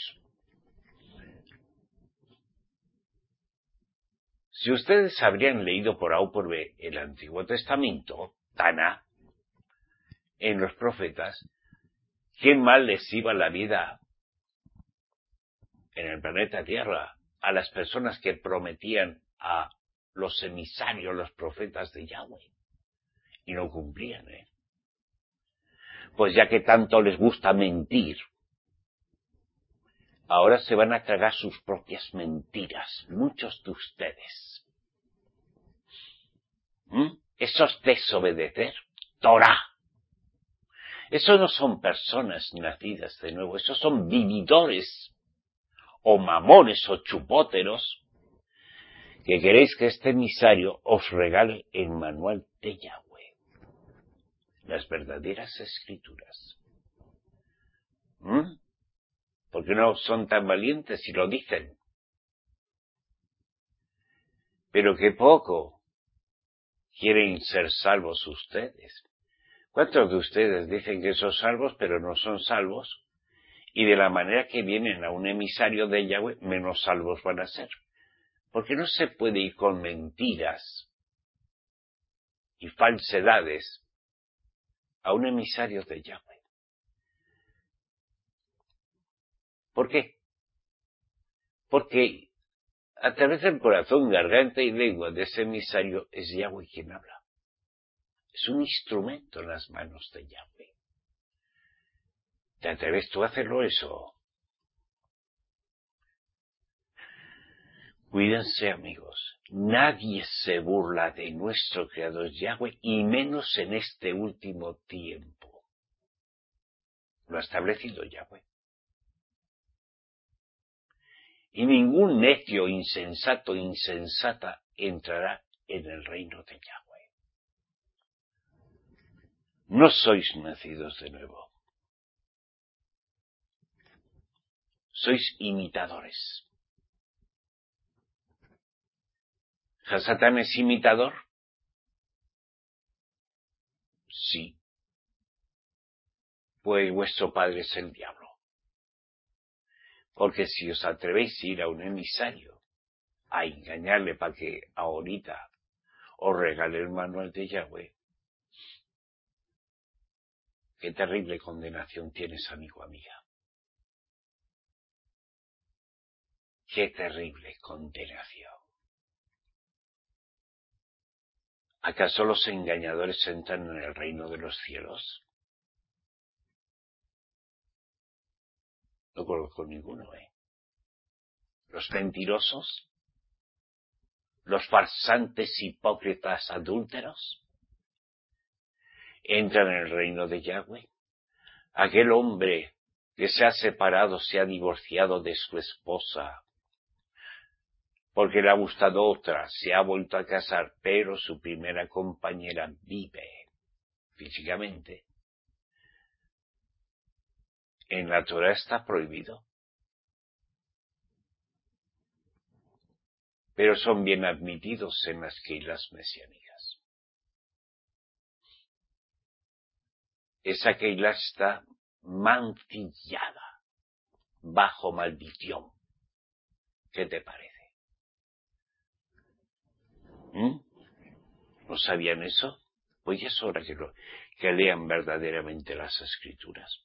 Si ustedes habrían leído por A o por B el Antiguo Testamento, Taná, en los profetas, qué mal les iba la vida en el planeta Tierra a las personas que prometían a los emisarios, los profetas de Yahweh, y no cumplían, ¿eh? Pues ya que tanto les gusta mentir, ahora se van a tragar sus propias mentiras, muchos de ustedes. ¿Mm? Eso es desobedecer Torá. Eso no son personas nacidas de nuevo, esos son vividores, o mamones, o chupóteros, que queréis que este emisario os regale el manual de Yahweh, las verdaderas escrituras. ¿Mm? ¿Por qué no son tan valientes y lo dicen? Pero qué poco quieren ser salvos ustedes. ¿Cuántos de ustedes dicen que son salvos, pero no son salvos? Y de la manera que vienen a un emisario de Yahweh, menos salvos van a ser. Porque no se puede ir con mentiras y falsedades a un emisario de Yahweh. ¿Por qué? Porque a través del corazón, garganta y lengua de ese emisario es Yahweh quien habla. Es un instrumento en las manos de Yahweh. ¿Te atreves tú a hacerlo eso? Cuídense, amigos. Nadie se burla de nuestro Creador Yahweh, y menos en este último tiempo. Lo ha establecido Yahweh. Y ningún necio, insensato, insensata entrará en el reino de Yahweh. No sois nacidos de nuevo. Sois imitadores. ¿Hasatán es imitador? Sí. Pues vuestro padre es el diablo. Porque si os atrevéis a ir a un emisario a engañarle para que ahorita os regale el manual de Yahweh, qué terrible condenación tienes, amigo, amiga. Qué terrible condenación. ¿Acaso los engañadores entran en el reino de los cielos? No conozco ninguno, ¿eh? Los mentirosos, los farsantes, hipócritas, adúlteros, entran en el reino de Yahweh. Aquel hombre que se ha separado, se ha divorciado de su esposa, porque le ha gustado otra, se ha vuelto a casar, pero su primera compañera vive físicamente. En la Torah está prohibido. Pero son bien admitidos en las queilas mesiánicas. Esa keila está mancillada, bajo maldición. ¿Qué te parece? ¿Mm? ¿No sabían eso? Pues ya es hora que, lo, que lean verdaderamente las Escrituras.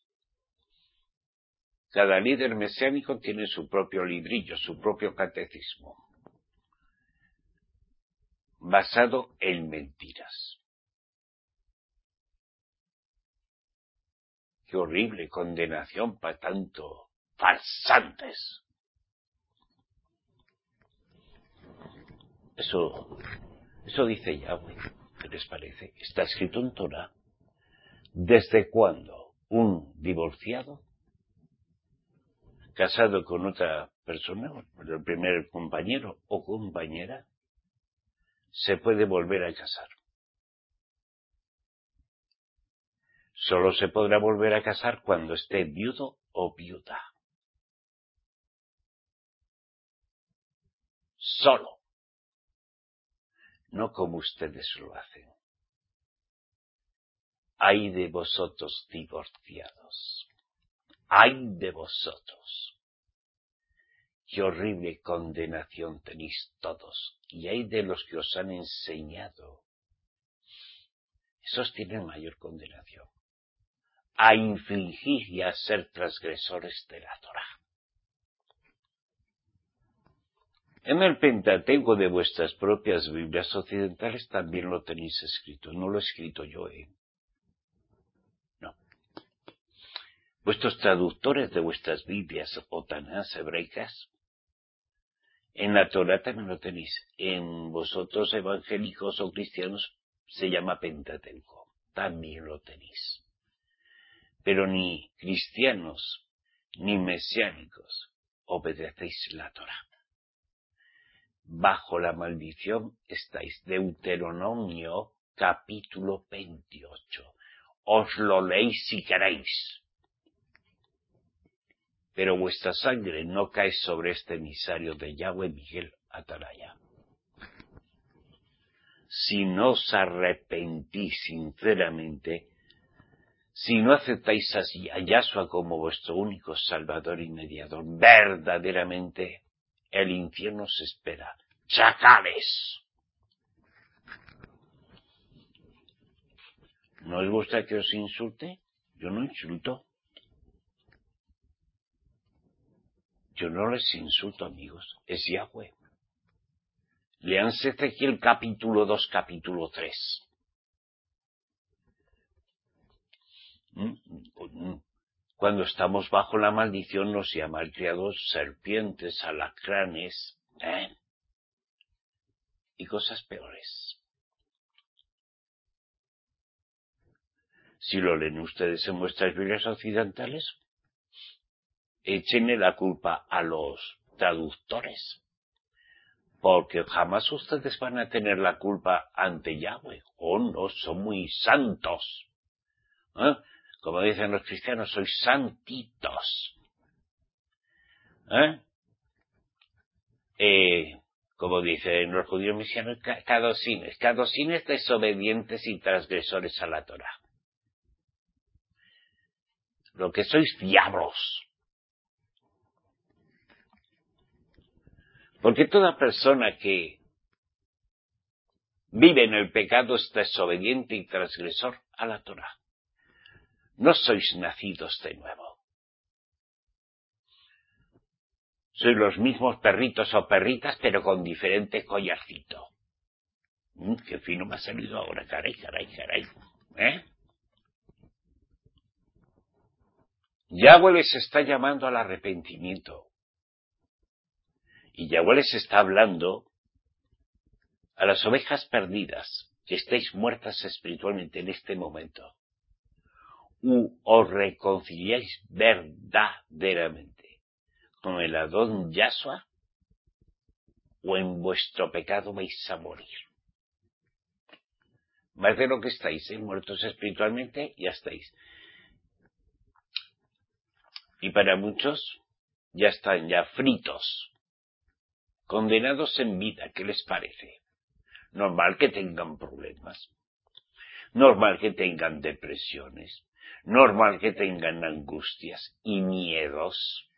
Cada líder mesiánico tiene su propio librillo, su propio catecismo, basado en mentiras. Qué horrible condenación para tanto farsantes. Eso, eso dice Yahweh. ¿Qué les parece? Está escrito en Torah. ¿Desde cuándo un divorciado, casado con otra persona, el primer compañero o compañera, se puede volver a casar? Solo se podrá volver a casar cuando esté viudo o viuda. Solo. No como ustedes lo hacen. ¡Ay de vosotros divorciados! ¡Ay de vosotros! ¡Qué horrible condenación tenéis todos! Y hay de los que os han enseñado. Esos tienen mayor condenación. A infringir y a ser transgresores de la Torá. En el Pentateuco de vuestras propias Biblias occidentales también lo tenéis escrito. No lo he escrito yo, ¿eh? No. Vuestros traductores de vuestras Biblias o Tanás hebraicas, en la Torá también lo tenéis. En vosotros evangélicos o cristianos se llama Pentateuco. También lo tenéis. Pero ni cristianos ni mesiánicos obedecéis la Torá. Bajo la maldición estáis. Deuteronomio capítulo veintiocho. Os lo leéis si queréis. Pero vuestra sangre no cae sobre este emisario de Yahweh Miguel Atalaya. Si no os arrepentís sinceramente, si no aceptáis a Yahshua como vuestro único Salvador y Mediador, verdaderamente el infierno os espera. ¡Chacales! ¿No os gusta que os insulte? Yo no insulto. Yo no les insulto, amigos. Es Yahweh. Leanse Ezequiel capítulo dos, capítulo tres. Cuando estamos bajo la maldición nos llama el Creador serpientes, alacranes, ¿eh? y cosas peores. Si lo leen ustedes en vuestras Biblias occidentales, échenle la culpa a los traductores, porque jamás ustedes van a tener la culpa ante Yahweh. Oh, no, son muy santos. ¿Eh? Como dicen los cristianos, sois santitos. ¿Eh? Eh, como dicen los judíos mesianos, cadosines, cadosines desobedientes y transgresores a la Torá. Lo que sois diablos. Porque toda persona que vive en el pecado es desobediente y transgresor a la Torá. No sois nacidos de nuevo. Sois los mismos perritos o perritas, pero con diferente collarcito. Mm, qué fino me ha salido ahora, caray, caray, caray. ¿Eh? Yahweh les está llamando al arrepentimiento. Y Yahweh les está hablando a las ovejas perdidas, que estáis muertas espiritualmente en este momento. U os reconciliáis verdaderamente con el Adón Yahshua, o en vuestro pecado vais a morir. Más de lo que estáis, ¿eh? Muertos espiritualmente, ya estáis. Y para muchos ya están ya fritos, condenados en vida. ¿Qué les parece? Normal que tengan problemas, normal que tengan depresiones, normal que tengan angustias y miedos,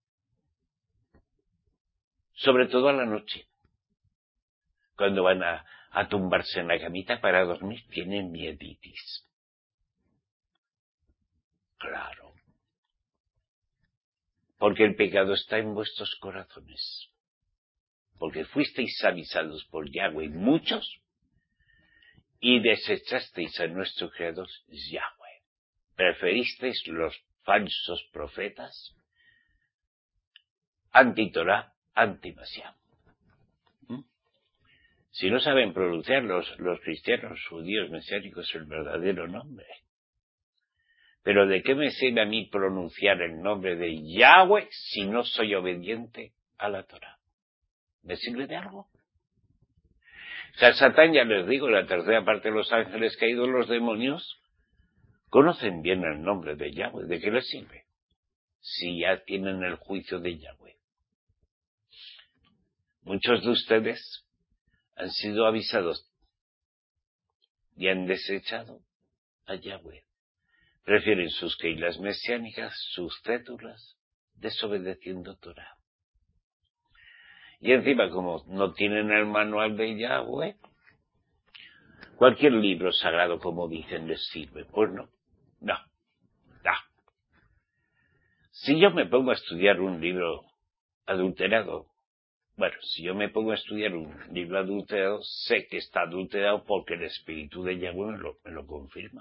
sobre todo a la noche. Cuando van a, a tumbarse en la camita para dormir, tienen mieditis. Claro. Porque el pecado está en vuestros corazones. Porque fuisteis avisados por Yahweh muchos y desechasteis a nuestro Creador Yahweh. Preferisteis los falsos profetas, anti-Torah, anti-Mashiach. ¿Mm? Si no saben pronunciar los, los cristianos judíos mesiánicos el verdadero nombre. Pero ¿de qué me sirve a mí pronunciar el nombre de Yahweh si no soy obediente a la Torah? ¿Me sirve de algo? O sea, Satán, ya les digo, la tercera parte de los ángeles caídos, los demonios, conocen bien el nombre de Yahweh. ¿De qué les sirve? Si ya tienen el juicio de Yahweh. Muchos de ustedes han sido avisados y han desechado a Yahweh. Prefieren sus keilas mesiánicas, sus cédulas, desobedeciendo Torah. Y encima, como no tienen el manual de Yahweh, cualquier libro sagrado, como dicen, les sirve. Pues no, no, no. Si yo me pongo a estudiar un libro adulterado, bueno, si yo me pongo a estudiar un libro adulterado, sé que está adulterado porque el espíritu de Yahweh me lo, me lo confirma.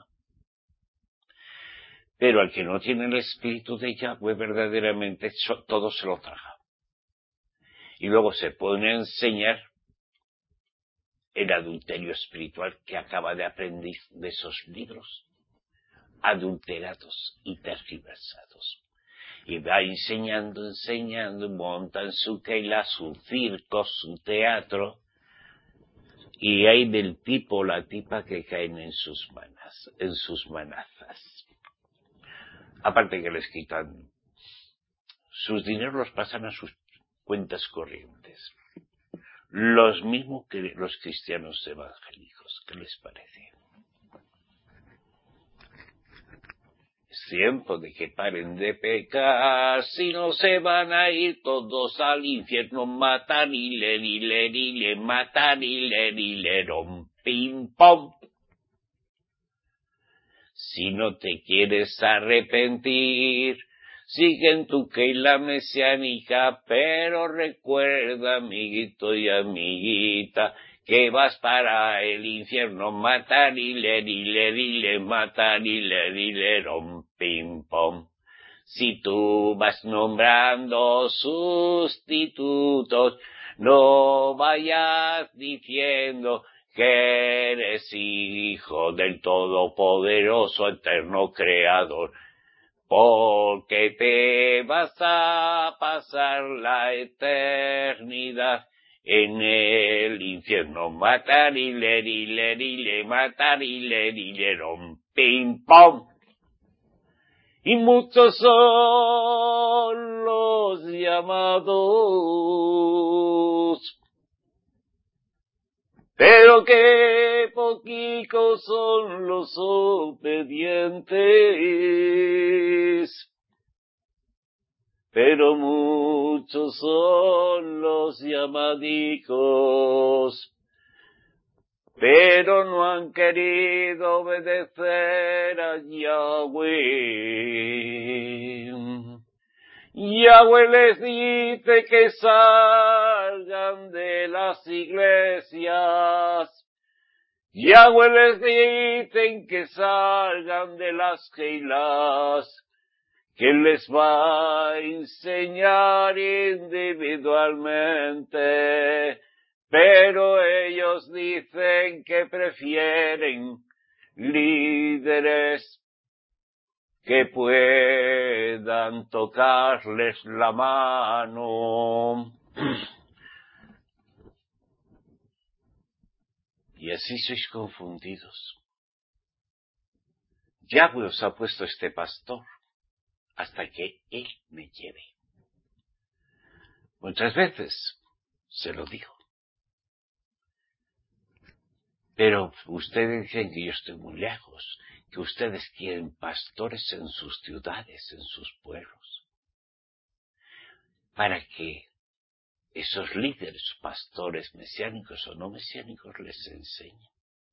Pero al que no tiene el espíritu de Yahweh, verdaderamente todo se lo traga. Y luego se pone a enseñar el adulterio espiritual que acaba de aprender de esos libros, adulterados y tergiversados. Y va enseñando, enseñando, montan su keila, su circo, su teatro, y hay del tipo o la tipa que caen en sus manas, en sus manazas. Aparte que les quitan sus dineros, los pasan a sus cuentas corrientes. Los mismos que los cristianos evangélicos. ¿Qué les parece? Es tiempo de que paren de pecar, si no se van a ir todos al infierno. Matan y le, y le, y le, matan y le, y le, rom, pim, pom. Si no te quieres arrepentir, sigue en tu keila mesiánica, pero recuerda, amiguito y amiguita, que vas para el infierno. Matar y le, y le, y le, matar y le, y le, rom, pim, pom. Si tú vas nombrando sustitutos, no vayas diciendo que eres hijo del Todopoderoso, eterno Creador, porque te vas a pasar la eternidad en el infierno. Matar y le, y le, y le, matar y le, y le, rom, pim, pom. y muchos son los llamados, pero qué poquitos son los obedientes. Pero muchos son los llamadicos, pero no han querido obedecer a Yahweh. Yahweh les dice que salgan de las iglesias. Yahweh les dice que salgan de las keilas, que les va a enseñar individualmente, pero ellos dicen que prefieren líderes que puedan tocarles la mano. Y así sois confundidos. Yahweh os ha puesto este pastor hasta que Él me lleve. Muchas veces se lo digo. Pero ustedes dicen que yo estoy muy lejos, que ustedes quieren pastores en sus ciudades, en sus pueblos, para que esos líderes, pastores mesiánicos o no mesiánicos, les enseñen.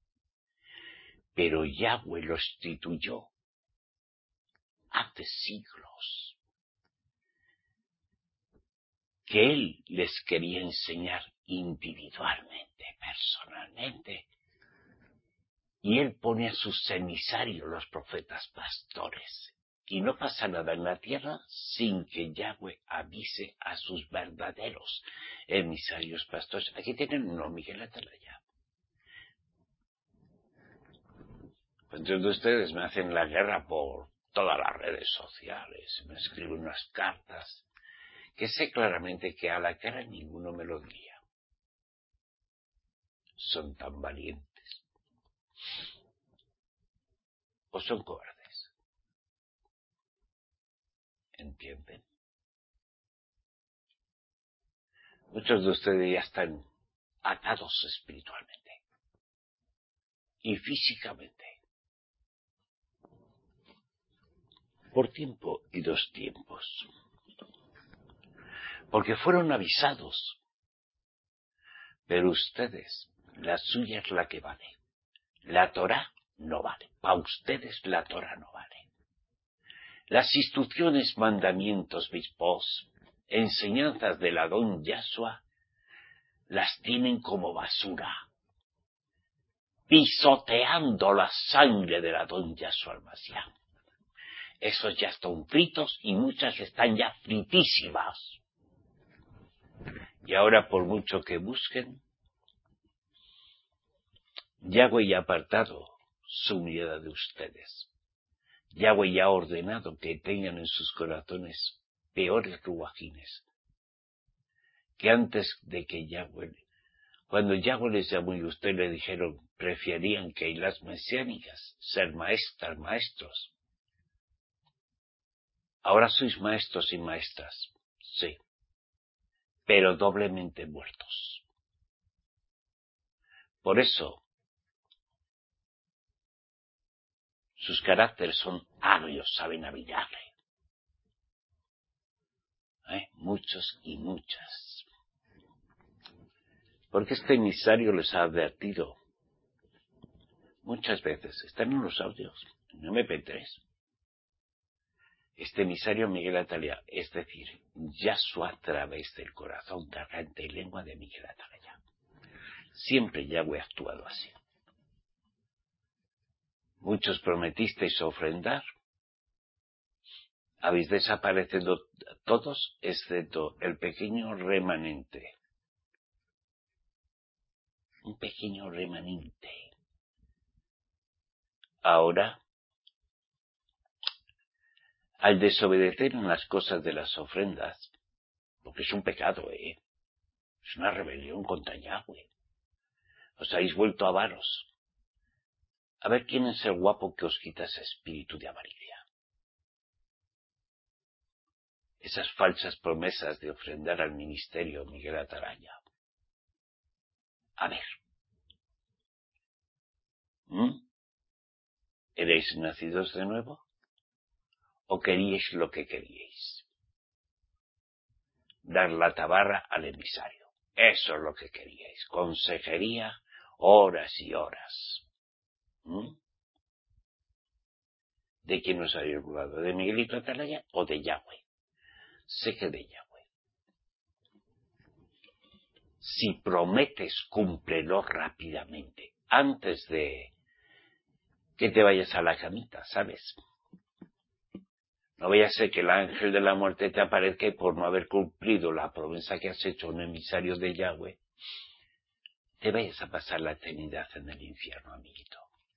Pero Yahweh los instituyó hace siglos, que Él les quería enseñar individualmente, personalmente, y Él pone a sus emisarios, los profetas pastores, y no pasa nada en la tierra sin que Yahweh avise a sus verdaderos emisarios pastores. Aquí tienen uno, Miguel Atalaya. Muchos de ustedes me hacen la guerra por todas las redes sociales, me escriben unas cartas, que sé claramente que a la cara ninguno me lo diría. Son tan valientes. ¿O son cobardes? ¿Entienden? Muchos de ustedes ya están atados espiritualmente y físicamente por tiempo y dos tiempos, porque fueron avisados, pero ustedes, la suya es la que vale, la Torá no vale, para ustedes la Torá no vale. Las instrucciones, mandamientos, mitzvos, enseñanzas del Adón Yahshua, las tienen como basura, pisoteando la sangre del Adón Yahshua al-Mashiach. Esos ya están fritos y muchas están ya fritísimas. Y ahora, por mucho que busquen, Yahweh ya ha apartado su mirada de ustedes. Yahweh ya ha ordenado que tengan en sus corazones peores ruajines que antes de que Yahweh, cuando Yahweh les llamó y ustedes le dijeron, preferían que las mesiánicas ser maestras, maestros. Ahora sois maestros y maestras, sí, pero doblemente muertos. Por eso, sus caracteres son agrios, saben avillarle. ¿Eh? Muchos y muchas. Porque este emisario les ha advertido muchas veces, están en los audios, en eme pe tres. Este emisario Miguel Atalaya, es decir, Yahshua a través del corazón, garganta y lengua de Miguel Atalaya. Siempre Yahweh ha actuado así. Muchos prometisteis ofrendar, habéis desaparecido todos, excepto el pequeño remanente. Un pequeño remanente. Ahora, al desobedecer en las cosas de las ofrendas, porque es un pecado, ¿eh? Es una rebelión contra Yahweh. Os habéis vuelto avaros. A ver quién es el guapo que os quita ese espíritu de avaricia. esas falsas promesas de ofrendar al ministerio Miguel Ataraya. A ver. ¿Mm? ¿Erais nacidos de nuevo? ¿O queríais lo que queríais? Dar la tabarra al emisario. Eso es lo que queríais. Consejería, horas y horas. ¿Mm? ¿De quién os habéis burlado? ¿De Miguelito Atalaya o de Yahweh? Sé que de Yahweh. Si prometes, cúmplelo rápidamente, antes de que te vayas a la camita, ¿sabes? No vaya a ser que el ángel de la muerte te aparezca y por no haber cumplido la promesa que has hecho a un emisario de Yahweh, te vayas a pasar la eternidad en el infierno, amiguito.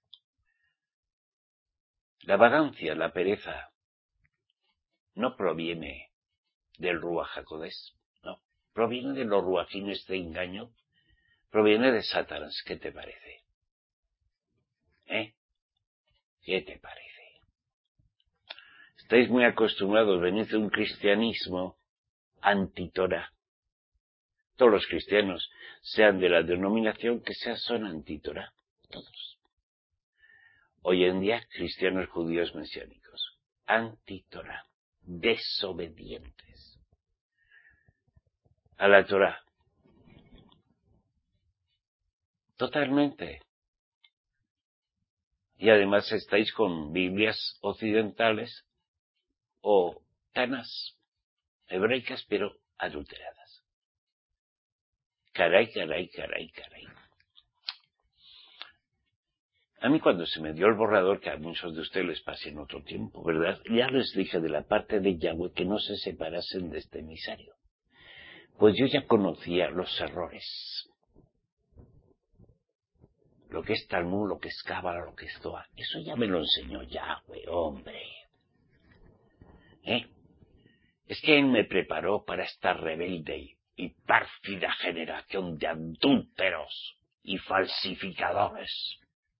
La vagancia, la pereza, no proviene del Ruach HaKodesh, no. Proviene de los ruajines de engaño, proviene de Satanás. ¿Qué te parece? ¿Eh? ¿Qué te parece? Estáis muy acostumbrados, venís de un cristianismo anti-Torah. Todos los cristianos, sean de la denominación que sea, son anti-Torah. Todos. Hoy en día, cristianos judíos mesiánicos. Anti-Torah. Desobedientes a la Torah. Totalmente. Y además estáis con Biblias occidentales o tanas hebraicas, pero adulteradas. Caray, caray, caray, caray. A mí cuando se me dio el borrador, que a muchos de ustedes les pasé en otro tiempo, ¿verdad? Ya les dije de la parte de Yahweh que no se separasen de este emisario. Pues yo ya conocía los errores. Lo que es Talmud, lo que es Cábala, lo que es Zohar. Eso ya me lo enseñó Yahweh, hombre. ¿Eh? Es que Él me preparó para esta rebelde y pérfida generación de adúlteros y falsificadores.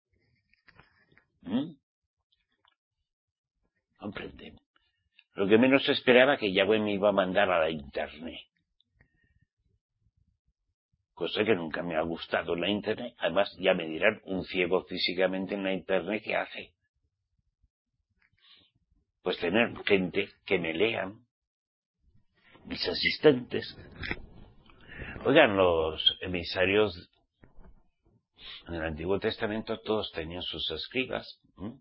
¿Mm? ¿Comprenden? Lo que menos esperaba que Yahweh me iba a mandar a la internet. Cosa que nunca me ha gustado en la internet. Además, ya me dirán, un ciego físicamente en la internet, ¿qué hace? Pues tener gente que me lean, mis asistentes. Oigan, los emisarios en el Antiguo Testamento todos tenían sus escribas, ¿eh?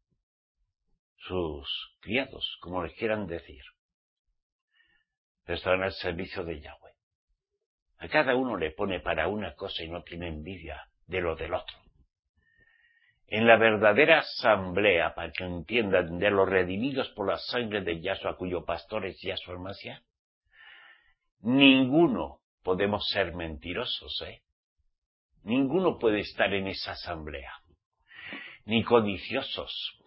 Sus criados, como les quieran decir. Pero estaban al servicio de Yahweh. A cada uno le pone para una cosa y no tiene envidia de lo del otro. En la verdadera asamblea, para que entiendan, de los redimidos por la sangre de Yahshua, cuyo pastor es Yahshua el Mashiach, ninguno podemos ser mentirosos, ¿eh? Ninguno puede estar en esa asamblea, ni codiciosos.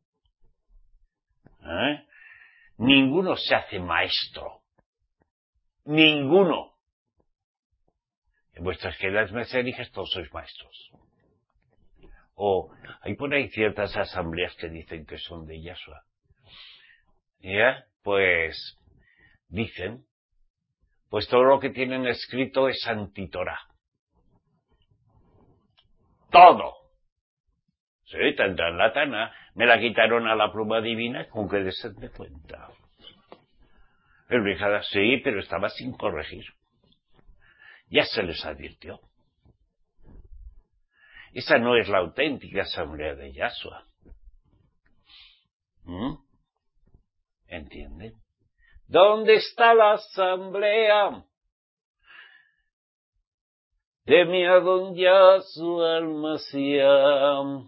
¿Eh? Ninguno se hace maestro. Ninguno. En vuestras quedas mesiánicas todos sois maestros. O hay por ahí ciertas asambleas que dicen que son de Yahshua. ¿Ya? Pues dicen, pues todo lo que tienen escrito es anti-Torah. Todo. Sí, tanta en la Tana. Me la quitaron a la pluma divina con que se de cuenta. El Brihada, sí, pero estaba sin corregir. Ya se les advirtió. Esa no es la auténtica asamblea de Yahshua. ¿Mm? ¿Entienden? ¿Dónde está la asamblea de mi Adón Yahshua el Mashiach?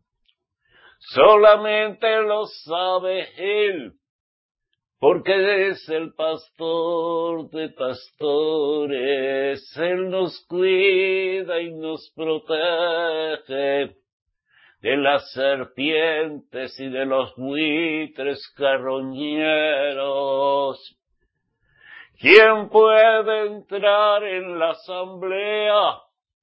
Solamente lo sabe Él, porque es el pastor de pastores. Él nos cuida y nos protege de las serpientes y de los buitres carroñeros. ¿Quién puede entrar en la asamblea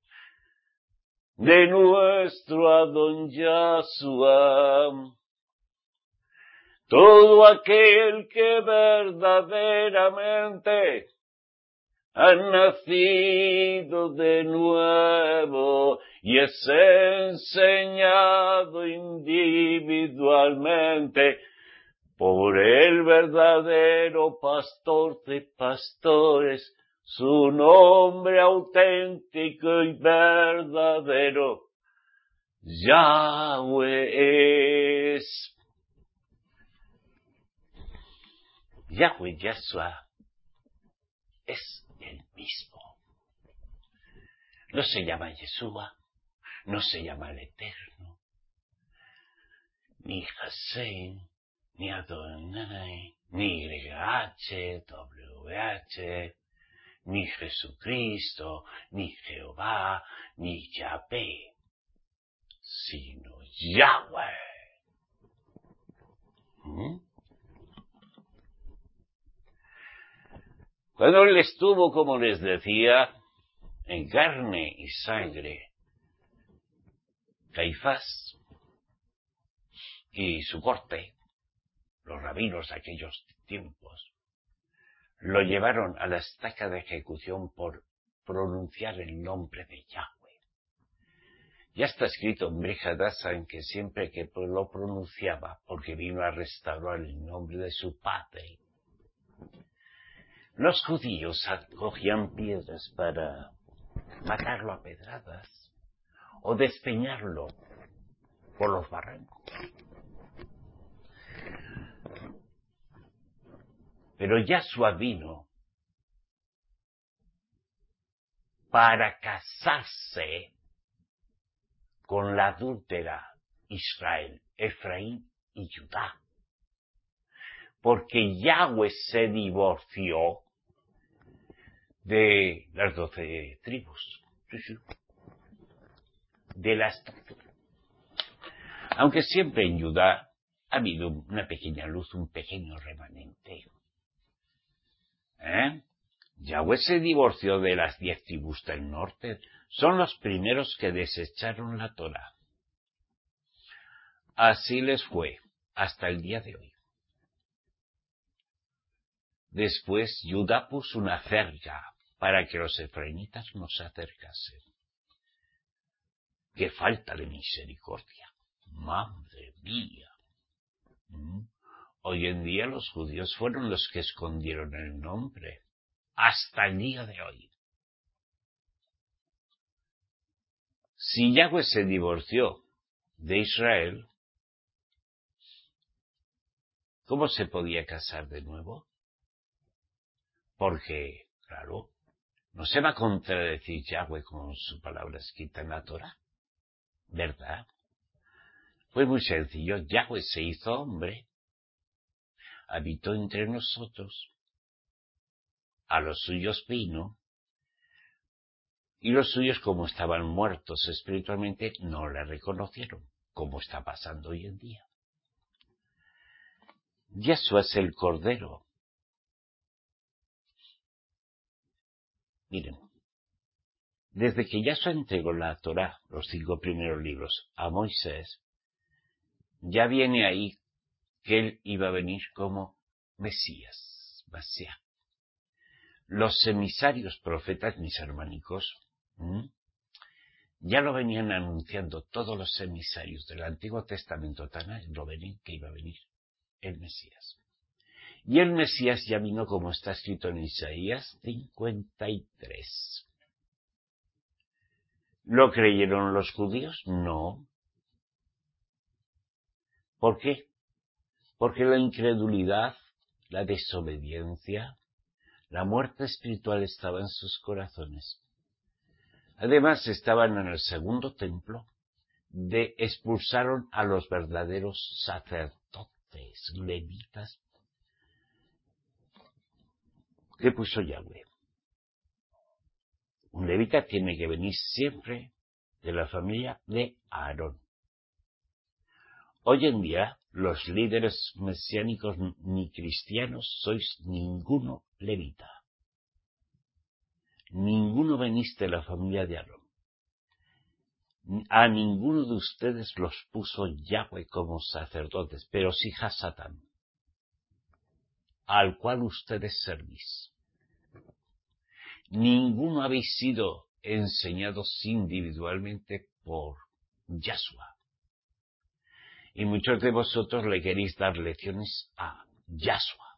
de nuestro Adón Yahshua? todo aquel que verdaderamente ha nacido de nuevo y es enseñado individualmente por el verdadero pastor de pastores, su nombre auténtico y verdadero, Yahweh es. Yahweh Yahshua es el mismo. No se llama Yeshua, no se llama el Eterno, ni Hashem, ni Adonai, ni Y H, W H, ni Jesucristo, ni Jehová, ni Yahvé, sino Yahweh. ¿Mm? Cuando él estuvo, como les decía, en carne y sangre, Caifás y su corte, los rabinos de aquellos tiempos, lo llevaron a la estaca de ejecución por pronunciar el nombre de Yahweh. Ya está escrito en Brihadasa en que siempre que lo pronunciaba, porque vino a restaurar el nombre de su padre, los judíos cogían piedras para matarlo a pedradas o despeñarlo por los barrancos. Pero Yahshua vino para casarse con la adúltera Israel, Efraín y Judá. Porque Yahweh se divorció de las doce tribus, sí, sí, de las doce. Aunque siempre en Judá ha habido una pequeña luz, un pequeño remanente. ¿Eh? Yahweh se divorció de las diez tribus del norte. Son los primeros que desecharon la Torá. Así les fue hasta el día de hoy. Después Judá puso una cerca para que los efraínitas no se acercasen. ¡Qué falta de misericordia! ¡Madre mía! ¿Mm? Hoy en día los judíos fueron los que escondieron el nombre. Hasta el día de hoy. Si Yahweh se divorció de Israel, ¿cómo se podía casar de nuevo? Porque, claro, no se va a contradecir Yahweh con su palabra escrita en la Torá, ¿verdad? Fue muy sencillo. Yahweh se hizo hombre, habitó entre nosotros, a los suyos vino, y los suyos, como estaban muertos espiritualmente, no le reconocieron, como está pasando hoy en día. Yahshua es el Cordero. Miren, desde que Yahshua entregó la Torá, los cinco primeros libros, a Moisés, ya viene ahí que él iba a venir como Mesías, Mashiach. Los emisarios profetas, mis hermanicos, ¿m? ya lo venían anunciando todos los emisarios del Antiguo Testamento, tan lo venían que iba a venir el Mesías. Y el Mesías ya vino como está escrito en Isaías cincuenta y tres. ¿Lo creyeron los judíos? No. ¿Por qué? Porque la incredulidad, la desobediencia, la muerte espiritual estaba en sus corazones. Además, estaban en el segundo templo, de expulsaron a los verdaderos sacerdotes, levitas. ¿Qué puso Yahweh? Un levita tiene que venir siempre de la familia de Aarón. Hoy en día, los líderes mesiánicos ni cristianos sois ninguno levita. Ninguno veniste de la familia de Aarón. A ninguno de ustedes los puso Yahweh como sacerdotes, pero sí Hasatán. al cual ustedes servís. Ninguno habéis sido enseñados individualmente por Yahshua. Y muchos de vosotros le queréis dar lecciones a Yahshua,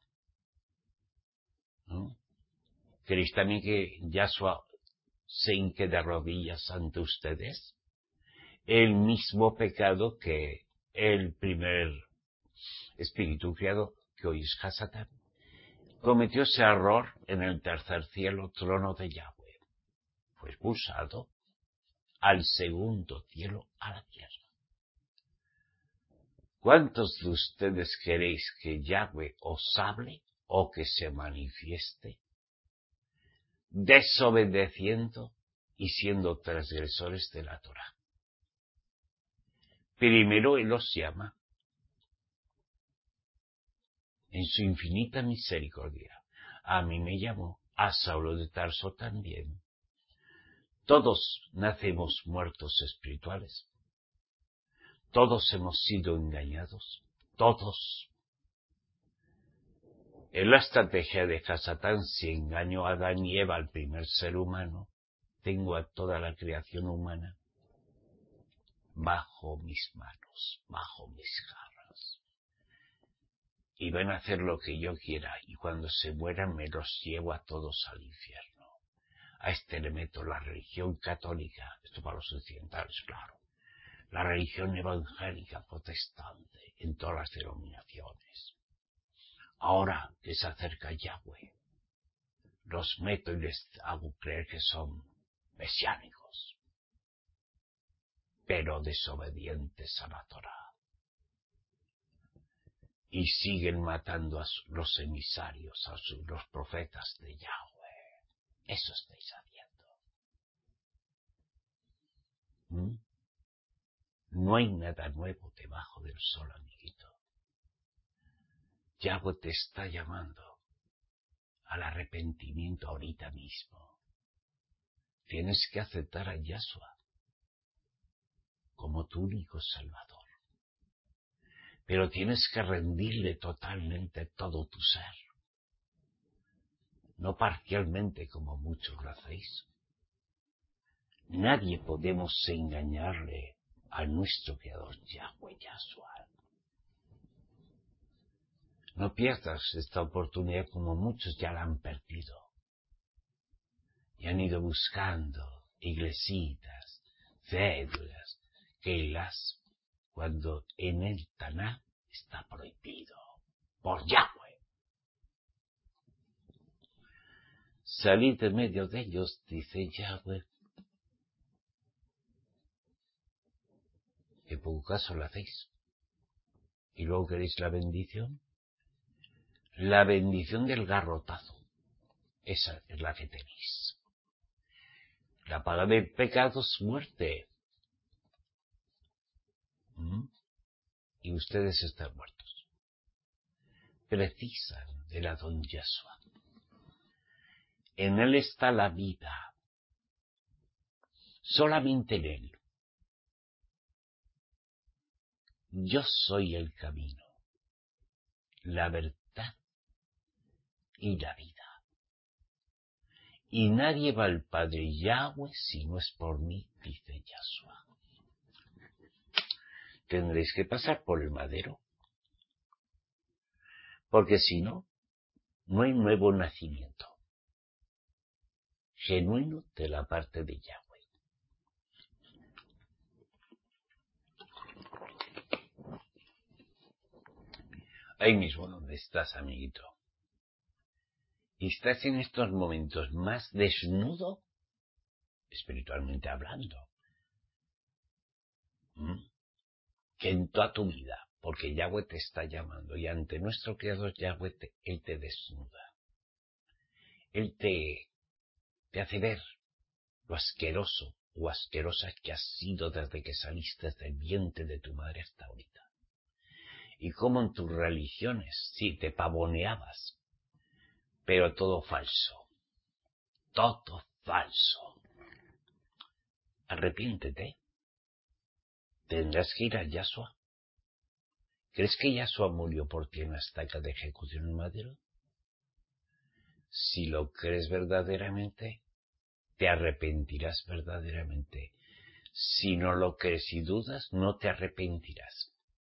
¿no? ¿Queréis también que Yahshua se hinque de rodillas ante ustedes? El mismo pecado que el primer espíritu criado, que hoy es Hasatán, cometió ese error en el tercer cielo, trono de Yahweh. Fue expulsado al segundo cielo, a la tierra. ¿Cuántos de ustedes queréis que Yahweh os hable o que se manifieste? Desobedeciendo y siendo transgresores de la Torá. Primero Él os llama en su infinita misericordia. A mí me llamó, a Saulo de Tarso también. Todos nacemos muertos espirituales. Todos hemos sido engañados. Todos. En la estrategia de Hasatán, si engaño a Adán y Eva, al primer ser humano, tengo a toda la creación humana bajo mis manos, bajo mis garras. Y van a hacer lo que yo quiera, y cuando se mueran me los llevo a todos al infierno. A este le meto la religión católica, esto para los occidentales, claro, la religión evangélica protestante en todas las denominaciones. Ahora que se acerca Yahweh, los meto y les hago creer que son mesiánicos, pero desobedientes a la Torá. Y siguen matando a los emisarios, a sus, los profetas de Yahweh. Eso estáis haciendo. ¿Mm? No hay nada nuevo debajo del sol, amiguito. Yahweh te está llamando al arrepentimiento ahorita mismo. Tienes que aceptar a Yahshua como tu único Salvador. Pero tienes que rendirle totalmente todo tu ser. No parcialmente como muchos lo hacéis. Nadie podemos engañarle a nuestro Creador Yahweh Yahshua. No pierdas esta oportunidad como muchos ya la han perdido. Y han ido buscando iglesitas, cédulas, kelas, cuando en el Taná está prohibido por Yahweh. Salid de medio de ellos, dice Yahweh. Que poco caso lo hacéis. Y luego queréis la bendición. La bendición del garrotazo. Esa es la que tenéis. La paga del pecado es muerte. ¿Mm? Y ustedes están muertos. Precisan del Adón Yahshua. En él está la vida. Solamente en él. Yo soy el camino, la verdad y la vida. Y nadie va al Padre Yahweh si no es por mí, dice Yahshua. Tendréis que pasar por el madero. Porque si no, no hay nuevo nacimiento genuino de la parte de Yahweh. Ahí mismo donde estás, amiguito. Y estás en estos momentos más desnudo, espiritualmente hablando, ¿Mm? que en toda tu vida, porque Yahweh te está llamando y ante nuestro Creador Yahweh te, Él te desnuda. Él te, te hace ver lo asqueroso o asquerosa que has sido desde que saliste del vientre de tu madre hasta ahorita. Y cómo en tus religiones, sí, te pavoneabas, pero todo falso, todo falso. Arrepiéntete. Tendrás que ir a Yahshua. ¿Crees que Yahshua murió por ti en la estaca de ejecución en madero? Si lo crees verdaderamente, te arrepentirás verdaderamente. Si no lo crees y dudas, no te arrepentirás.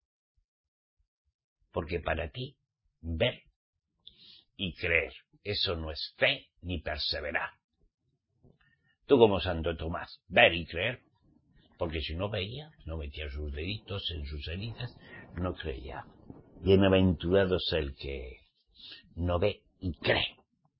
Porque para ti, ver y creer, eso no es fe ni perseverar. Tú como Santo Tomás, ver y creer, porque si no veía, no metía sus deditos en sus heridas, no creía. Bienaventurado es el que no ve y cree.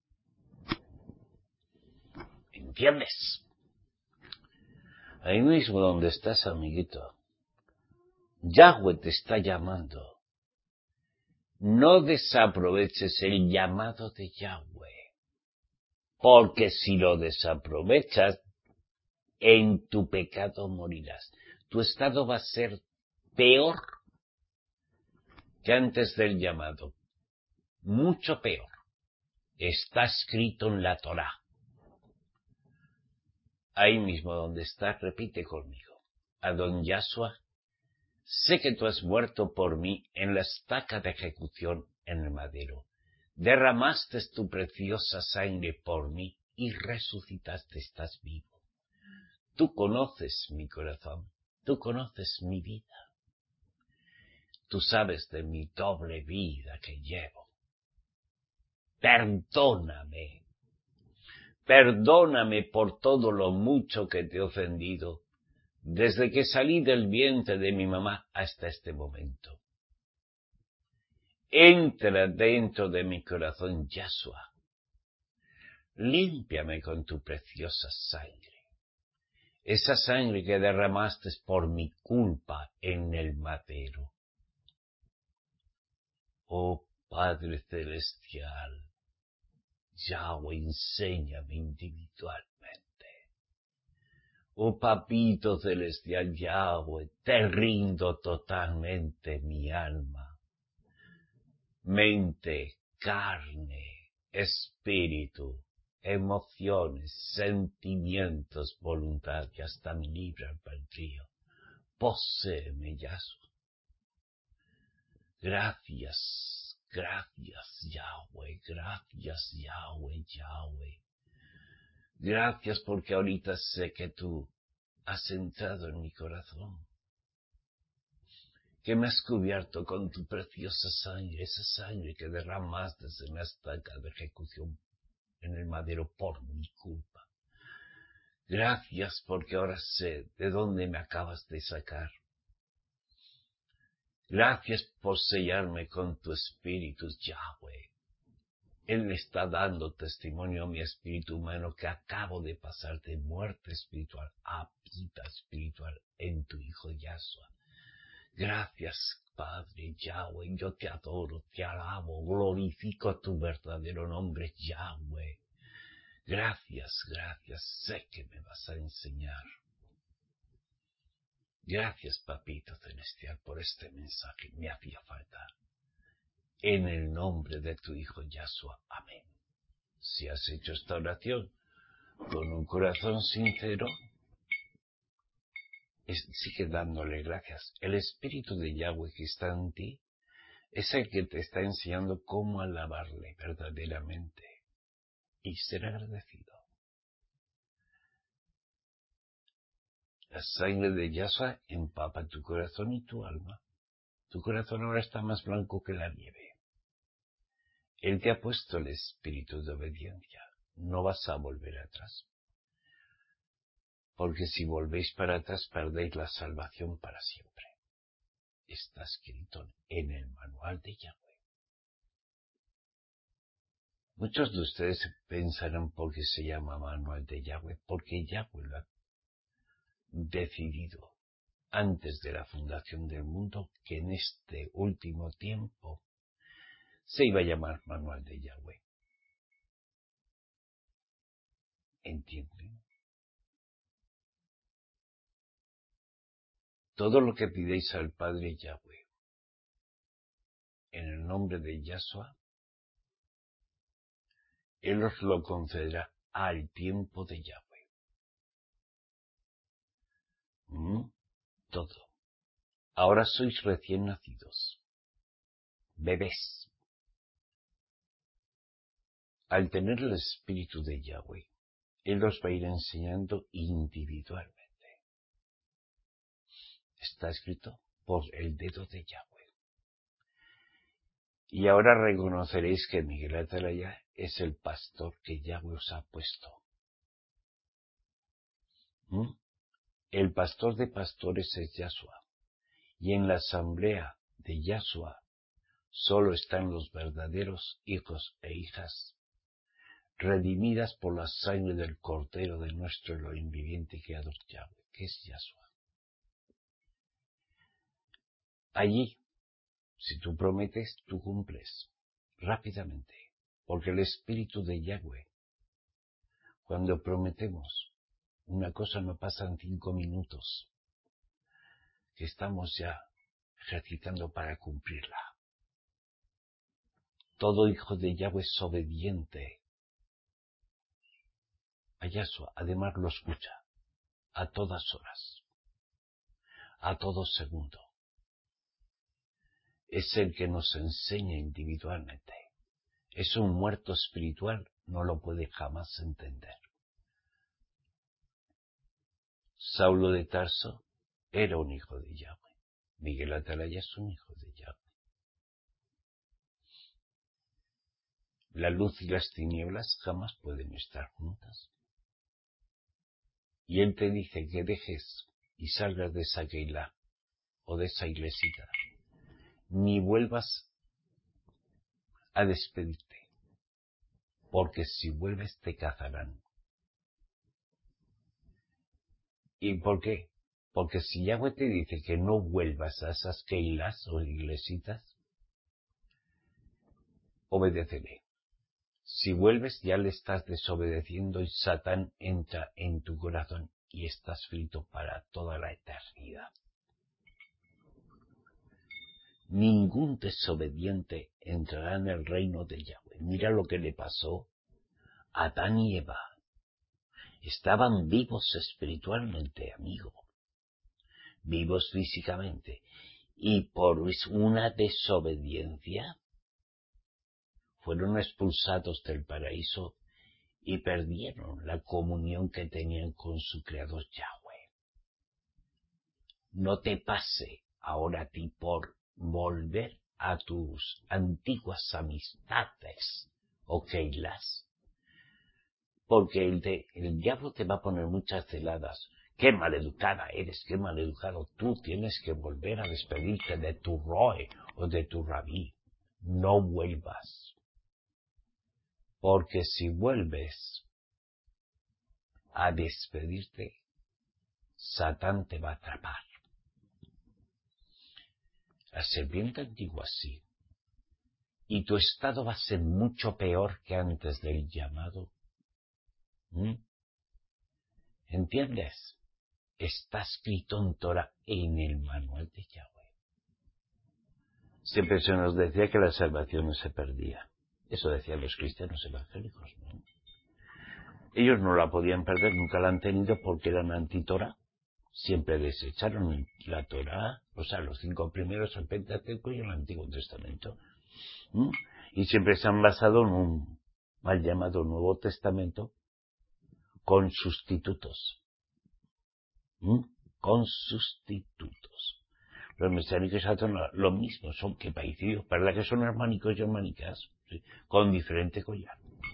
¿Entiendes? Ahí mismo donde estás, amiguito, Yahweh te está llamando. No desaproveches el llamado de Yahweh, porque si lo desaprovechas, en tu pecado morirás. Tu estado va a ser peor que antes del llamado, mucho peor. Está escrito en la Torá. Ahí mismo donde estás, repite conmigo. Adon Yahshua, sé que tú has muerto por mí en la estaca de ejecución en el madero. Derramaste tu preciosa sangre por mí y resucitaste, estás vivo. Tú conoces mi corazón, tú conoces mi vida. Tú sabes de mi doble vida que llevo. Perdóname, perdóname por todo lo mucho que te he ofendido desde que salí del vientre de mi mamá hasta este momento. Entra dentro de mi corazón, Yahshua. Límpiame con tu preciosa sangre. Esa sangre que derramaste por mi culpa en el madero. Oh Padre Celestial, Yahweh, enséñame individualmente. Oh Papito Celestial, Yahweh, te rindo totalmente mi alma, mente, carne, espíritu, emociones, sentimientos, voluntad y hasta mi libre albedrío. Poséeme, Yahshua. Gracias, gracias, Yahweh, gracias, Yahweh, Yahweh. Gracias porque ahorita sé que tú has entrado en mi corazón, que me has cubierto con tu preciosa sangre, esa sangre que derramaste en la estaca de ejecución en el madero por mi culpa. Gracias porque ahora sé de dónde me acabas de sacar. Gracias por sellarme con tu espíritu, Yahweh. Él me está dando testimonio a mi espíritu humano que acabo de pasar de muerte espiritual a vida espiritual en tu Hijo Yahshua. Gracias, Padre Yahweh, yo te adoro, te alabo, glorifico tu verdadero nombre, Yahweh. Gracias, gracias, sé que me vas a enseñar. Gracias, Papito Celestial, por este mensaje, me hacía falta. En el nombre de tu Hijo Yahshua, amén. Si has hecho esta oración con un corazón sincero, sigue dándole gracias. El Espíritu de Yahweh que está en ti es el que te está enseñando cómo alabarle verdaderamente y ser agradecido. La sangre de Yahshua empapa tu corazón y tu alma. Tu corazón ahora está más blanco que la nieve. Él te ha puesto el espíritu de obediencia. No vas a volver atrás. Porque si volvéis para atrás, perdéis la salvación para siempre. Está escrito en el manual de Yahweh. Muchos de ustedes pensarán por qué se llama manual de Yahweh, porque Yahweh lo ha decidido antes de la fundación del mundo que en este último tiempo se iba a llamar manual de Yahweh. ¿Entienden? Todo lo que pidéis al Padre Yahweh en el nombre de Yahshua, Él os lo concederá al tiempo de Yahweh. ¿Mm? Todo. Ahora sois recién nacidos, bebés. al tener el espíritu de Yahweh, Él los va a ir enseñando individualmente. Está escrito por el dedo de Yahweh. Y ahora reconoceréis que Miguel Atalaya es el pastor que Yahweh os ha puesto. ¿Mm? El pastor de pastores es Yahshua. Y en la asamblea de Yahshua solo están los verdaderos hijos e hijas, redimidas por la sangre del Cordero de nuestro Elohim viviente y creador Yahweh, que es Yahshua. Allí, si tú prometes, tú cumples rápidamente, porque el Espíritu de Yahweh, cuando prometemos una cosa, no pasan cinco minutos, que estamos ya ejercitando para cumplirla. Todo hijo de Yahweh es obediente a Yahshua, además lo escucha a todas horas, a todo segundo. Es el que nos enseña individualmente. Es un muerto espiritual, no lo puede jamás entender. Saulo de Tarso era un hijo de Yahweh. Miguel Atalaya es un hijo de Yahweh. La luz y las tinieblas jamás pueden estar juntas. Y él te dice que dejes y salgas de esa Keilah o de esa iglesita, ni vuelvas a despedirte, porque si vuelves te cazarán. ¿Y por qué? Porque si Yahweh te dice que no vuelvas a esas Keilahs o iglesitas, obedécele. Si vuelves ya le estás desobedeciendo y Satán entra en tu corazón y estás frito para toda la eternidad. Ningún desobediente entrará en el reino de Yahweh. Mira lo que le pasó a Adán y Eva. Estaban vivos espiritualmente, amigo. Vivos físicamente. Y por una desobediencia fueron expulsados del paraíso y perdieron la comunión que tenían con su creador Yahweh. No te pase ahora a ti por volver a tus antiguas amistades o Keilahs, porque el, de, el diablo te va a poner muchas celadas. Qué maleducada eres, qué maleducado. Tú tienes que volver a despedirte de tu roe o de tu rabí. No vuelvas. Porque si vuelves a despedirte, Satán te va a atrapar. La serpiente antigua sí. Y tu estado va a ser mucho peor que antes del llamado. ¿Mm? ¿Entiendes? Está escrito en Torah, en el manual de Yahweh. Siempre se nos decía que la salvación no se perdía. Eso decían los cristianos evangélicos, ¿no? Ellos no la podían perder, nunca la han tenido porque eran anti-Torah. Siempre desecharon la Torah, o sea, los cinco primeros, el Pentateuco y el Antiguo Testamento. ¿Mm? Y siempre se han basado en un mal llamado Nuevo Testamento con sustitutos. ¿Mm? Con sustitutos. Los mesiánicos hacen lo mismo, son que parecidos, ¿verdad que son hermánicos y hermánicas? ¿Sí? Con diferente collar.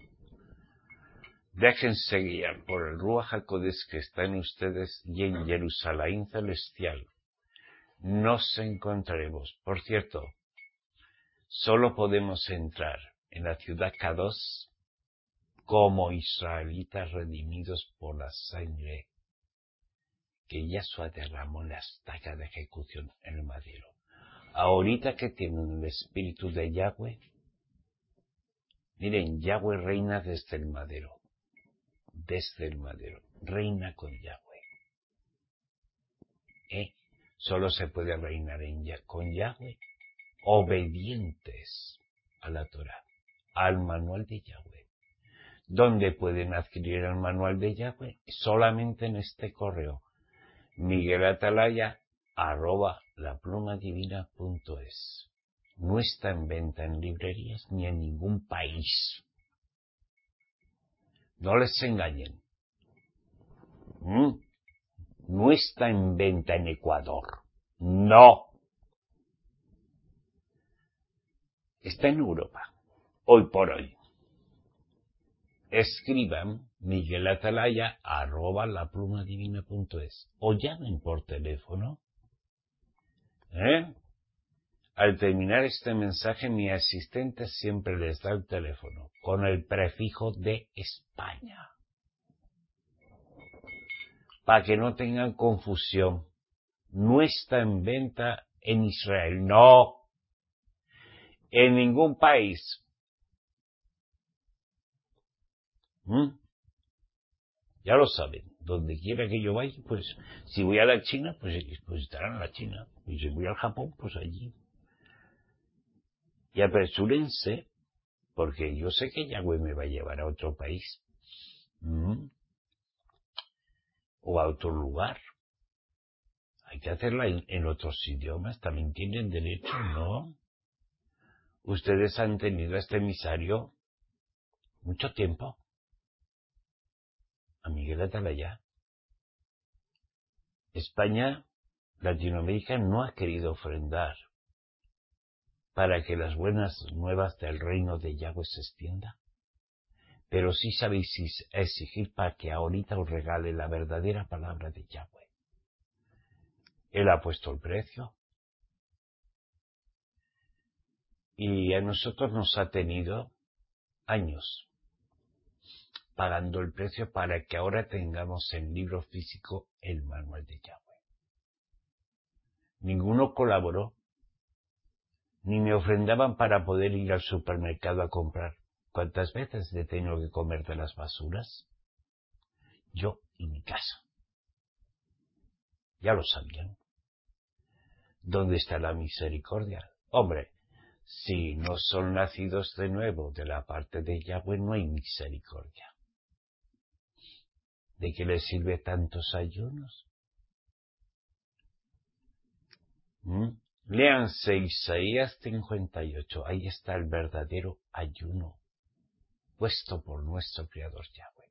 Déjense guiar por el Ruach HaKodesh que está en ustedes y en Jerusalén celestial nos encontraremos. Por cierto, solo podemos entrar en la ciudad Kadosh como israelitas redimidos por la sangre que Yahshua derramó en la estaca de ejecución en el madero. Ahorita que tienen el espíritu de Yahweh, miren, Yahweh reina desde el madero. Desde el madero. Reina con Yahweh. ¿Eh? Solo se puede reinar en, con Yahweh obedientes a la Torah, al manual de Yahweh. ¿Dónde pueden adquirir el manual de Yahweh? Solamente en este correo. Miguel Atalaya arroba laplumadivina.es. No está en venta en librerías ni en ningún país. No les engañen. ¿Mm? No está en venta en Ecuador. No. Está en Europa. Hoy por hoy. Escriban Miguel Atalaya arroba laplumadivina.es o llamen por teléfono. ¿Eh? Al terminar este mensaje, mi asistente siempre les da el teléfono con el prefijo de España. Para que no tengan confusión. No está en venta en Israel. No. En ningún país. ¿Mm? Ya lo saben. Donde quiera que yo vaya, pues, si voy a la China, pues, pues estarán en la China. Y si voy al Japón, pues allí. Y apresúrense, porque yo sé que Yahweh me va a llevar a otro país. ¿Mm? O a otro lugar. Hay que hacerla en, en otros idiomas. También tienen derecho, ¿no? Ustedes han tenido a este emisario mucho tiempo. A Miguel Atalaya. España, Latinoamérica no ha querido ofrendar para que las buenas nuevas del reino de Yahweh se extiendan. Pero sí sabéis exigir para que ahorita os regale la verdadera palabra de Yahweh. Él ha puesto el precio. Y a nosotros nos ha tenido años pagando el precio para que ahora tengamos en libro físico el manual de Yahweh. Ninguno colaboró, ni me ofrendaban para poder ir al supermercado a comprar. ¿Cuántas veces he tenido que comer de las basuras? Yo y mi casa. Ya lo sabían. ¿Dónde está la misericordia? Hombre, si no son nacidos de nuevo de la parte de Yahweh, no hay misericordia. ¿De qué les sirve tantos ayunos? ¿Mm? Léanse Isaías cincuenta y ocho. Ahí está el verdadero ayuno, puesto por nuestro Creador Yahweh.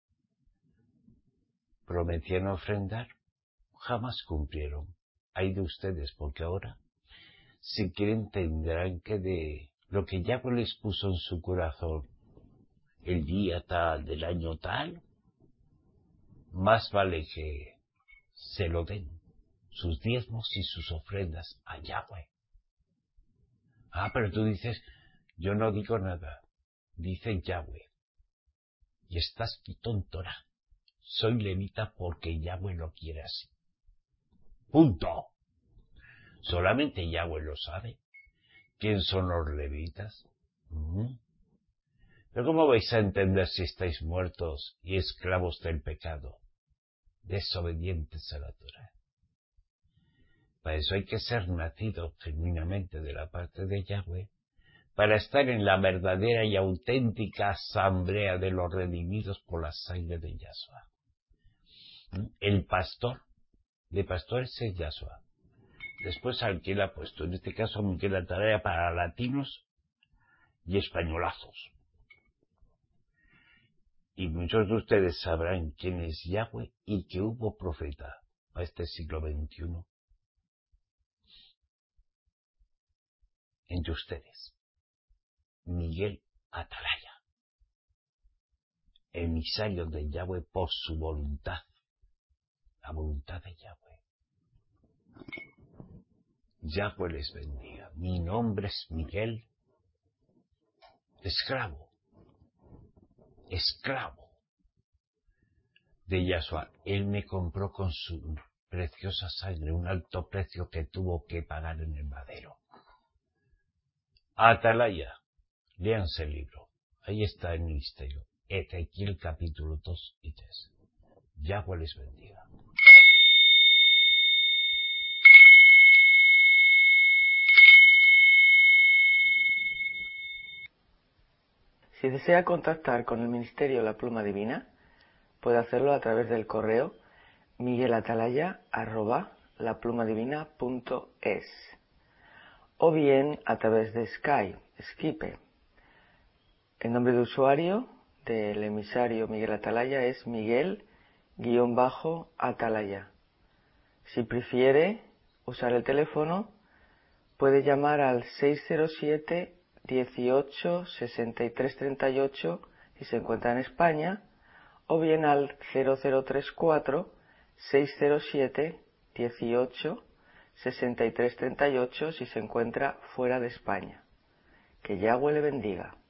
Prometían ofrendar, jamás cumplieron. Hay de ustedes, porque ahora, si quieren, tendrán que de lo que Yahweh les puso en su corazón, el día tal, del año tal, más vale que se lo den, sus diezmos y sus ofrendas a Yahweh. Ah, pero tú dices, yo no digo nada, dice Yahweh. Y estás tontora. Soy levita porque Yahweh lo quiere así. Punto. Solamente Yahweh lo sabe. ¿Quién son los levitas? ¿Mm? Pero ¿cómo vais a entender si estáis muertos y esclavos del pecado, desobedientes a la Torah? Para eso hay que ser nacido genuinamente de la parte de Yahweh, para estar en la verdadera y auténtica asamblea de los redimidos por la sangre de Yahshua. El pastor de pastores es Yahshua. Después al que él ha puesto, en este caso Miguel Atalaya, para latinos y españolazos. Y muchos de ustedes sabrán quién es Yahweh y que hubo profeta a este siglo veintiuno entre ustedes. Miguel Atalaya, emisario de Yahweh por su voluntad, la voluntad de Yahweh. Yahweh les bendiga. Mi nombre es Miguel, esclavo, esclavo de Yahshua. Él me compró con su preciosa sangre, un alto precio que tuvo que pagar en el madero. Atalaya, léanse el libro. Ahí está el ministerio. Ezequiel capítulo dos y tres. Yahweh les bendiga. Si desea contactar con el Ministerio La Pluma Divina, puede hacerlo a través del correo miguelatalaya arroba laplumadivina.es o bien a través de Skype, Skype. El nombre de usuario, del emisario Miguel Atalaya es Miguel-Atalaya. Si prefiere usar el teléfono, puede llamar al seis cero siete, dieciocho, sesenta y tres treinta y ocho si se encuentra en España, o bien al cero cero tres cuatro, seis cero siete, dieciocho, sesenta y tres treinta y ocho si se encuentra fuera de España. Que Yahweh le bendiga.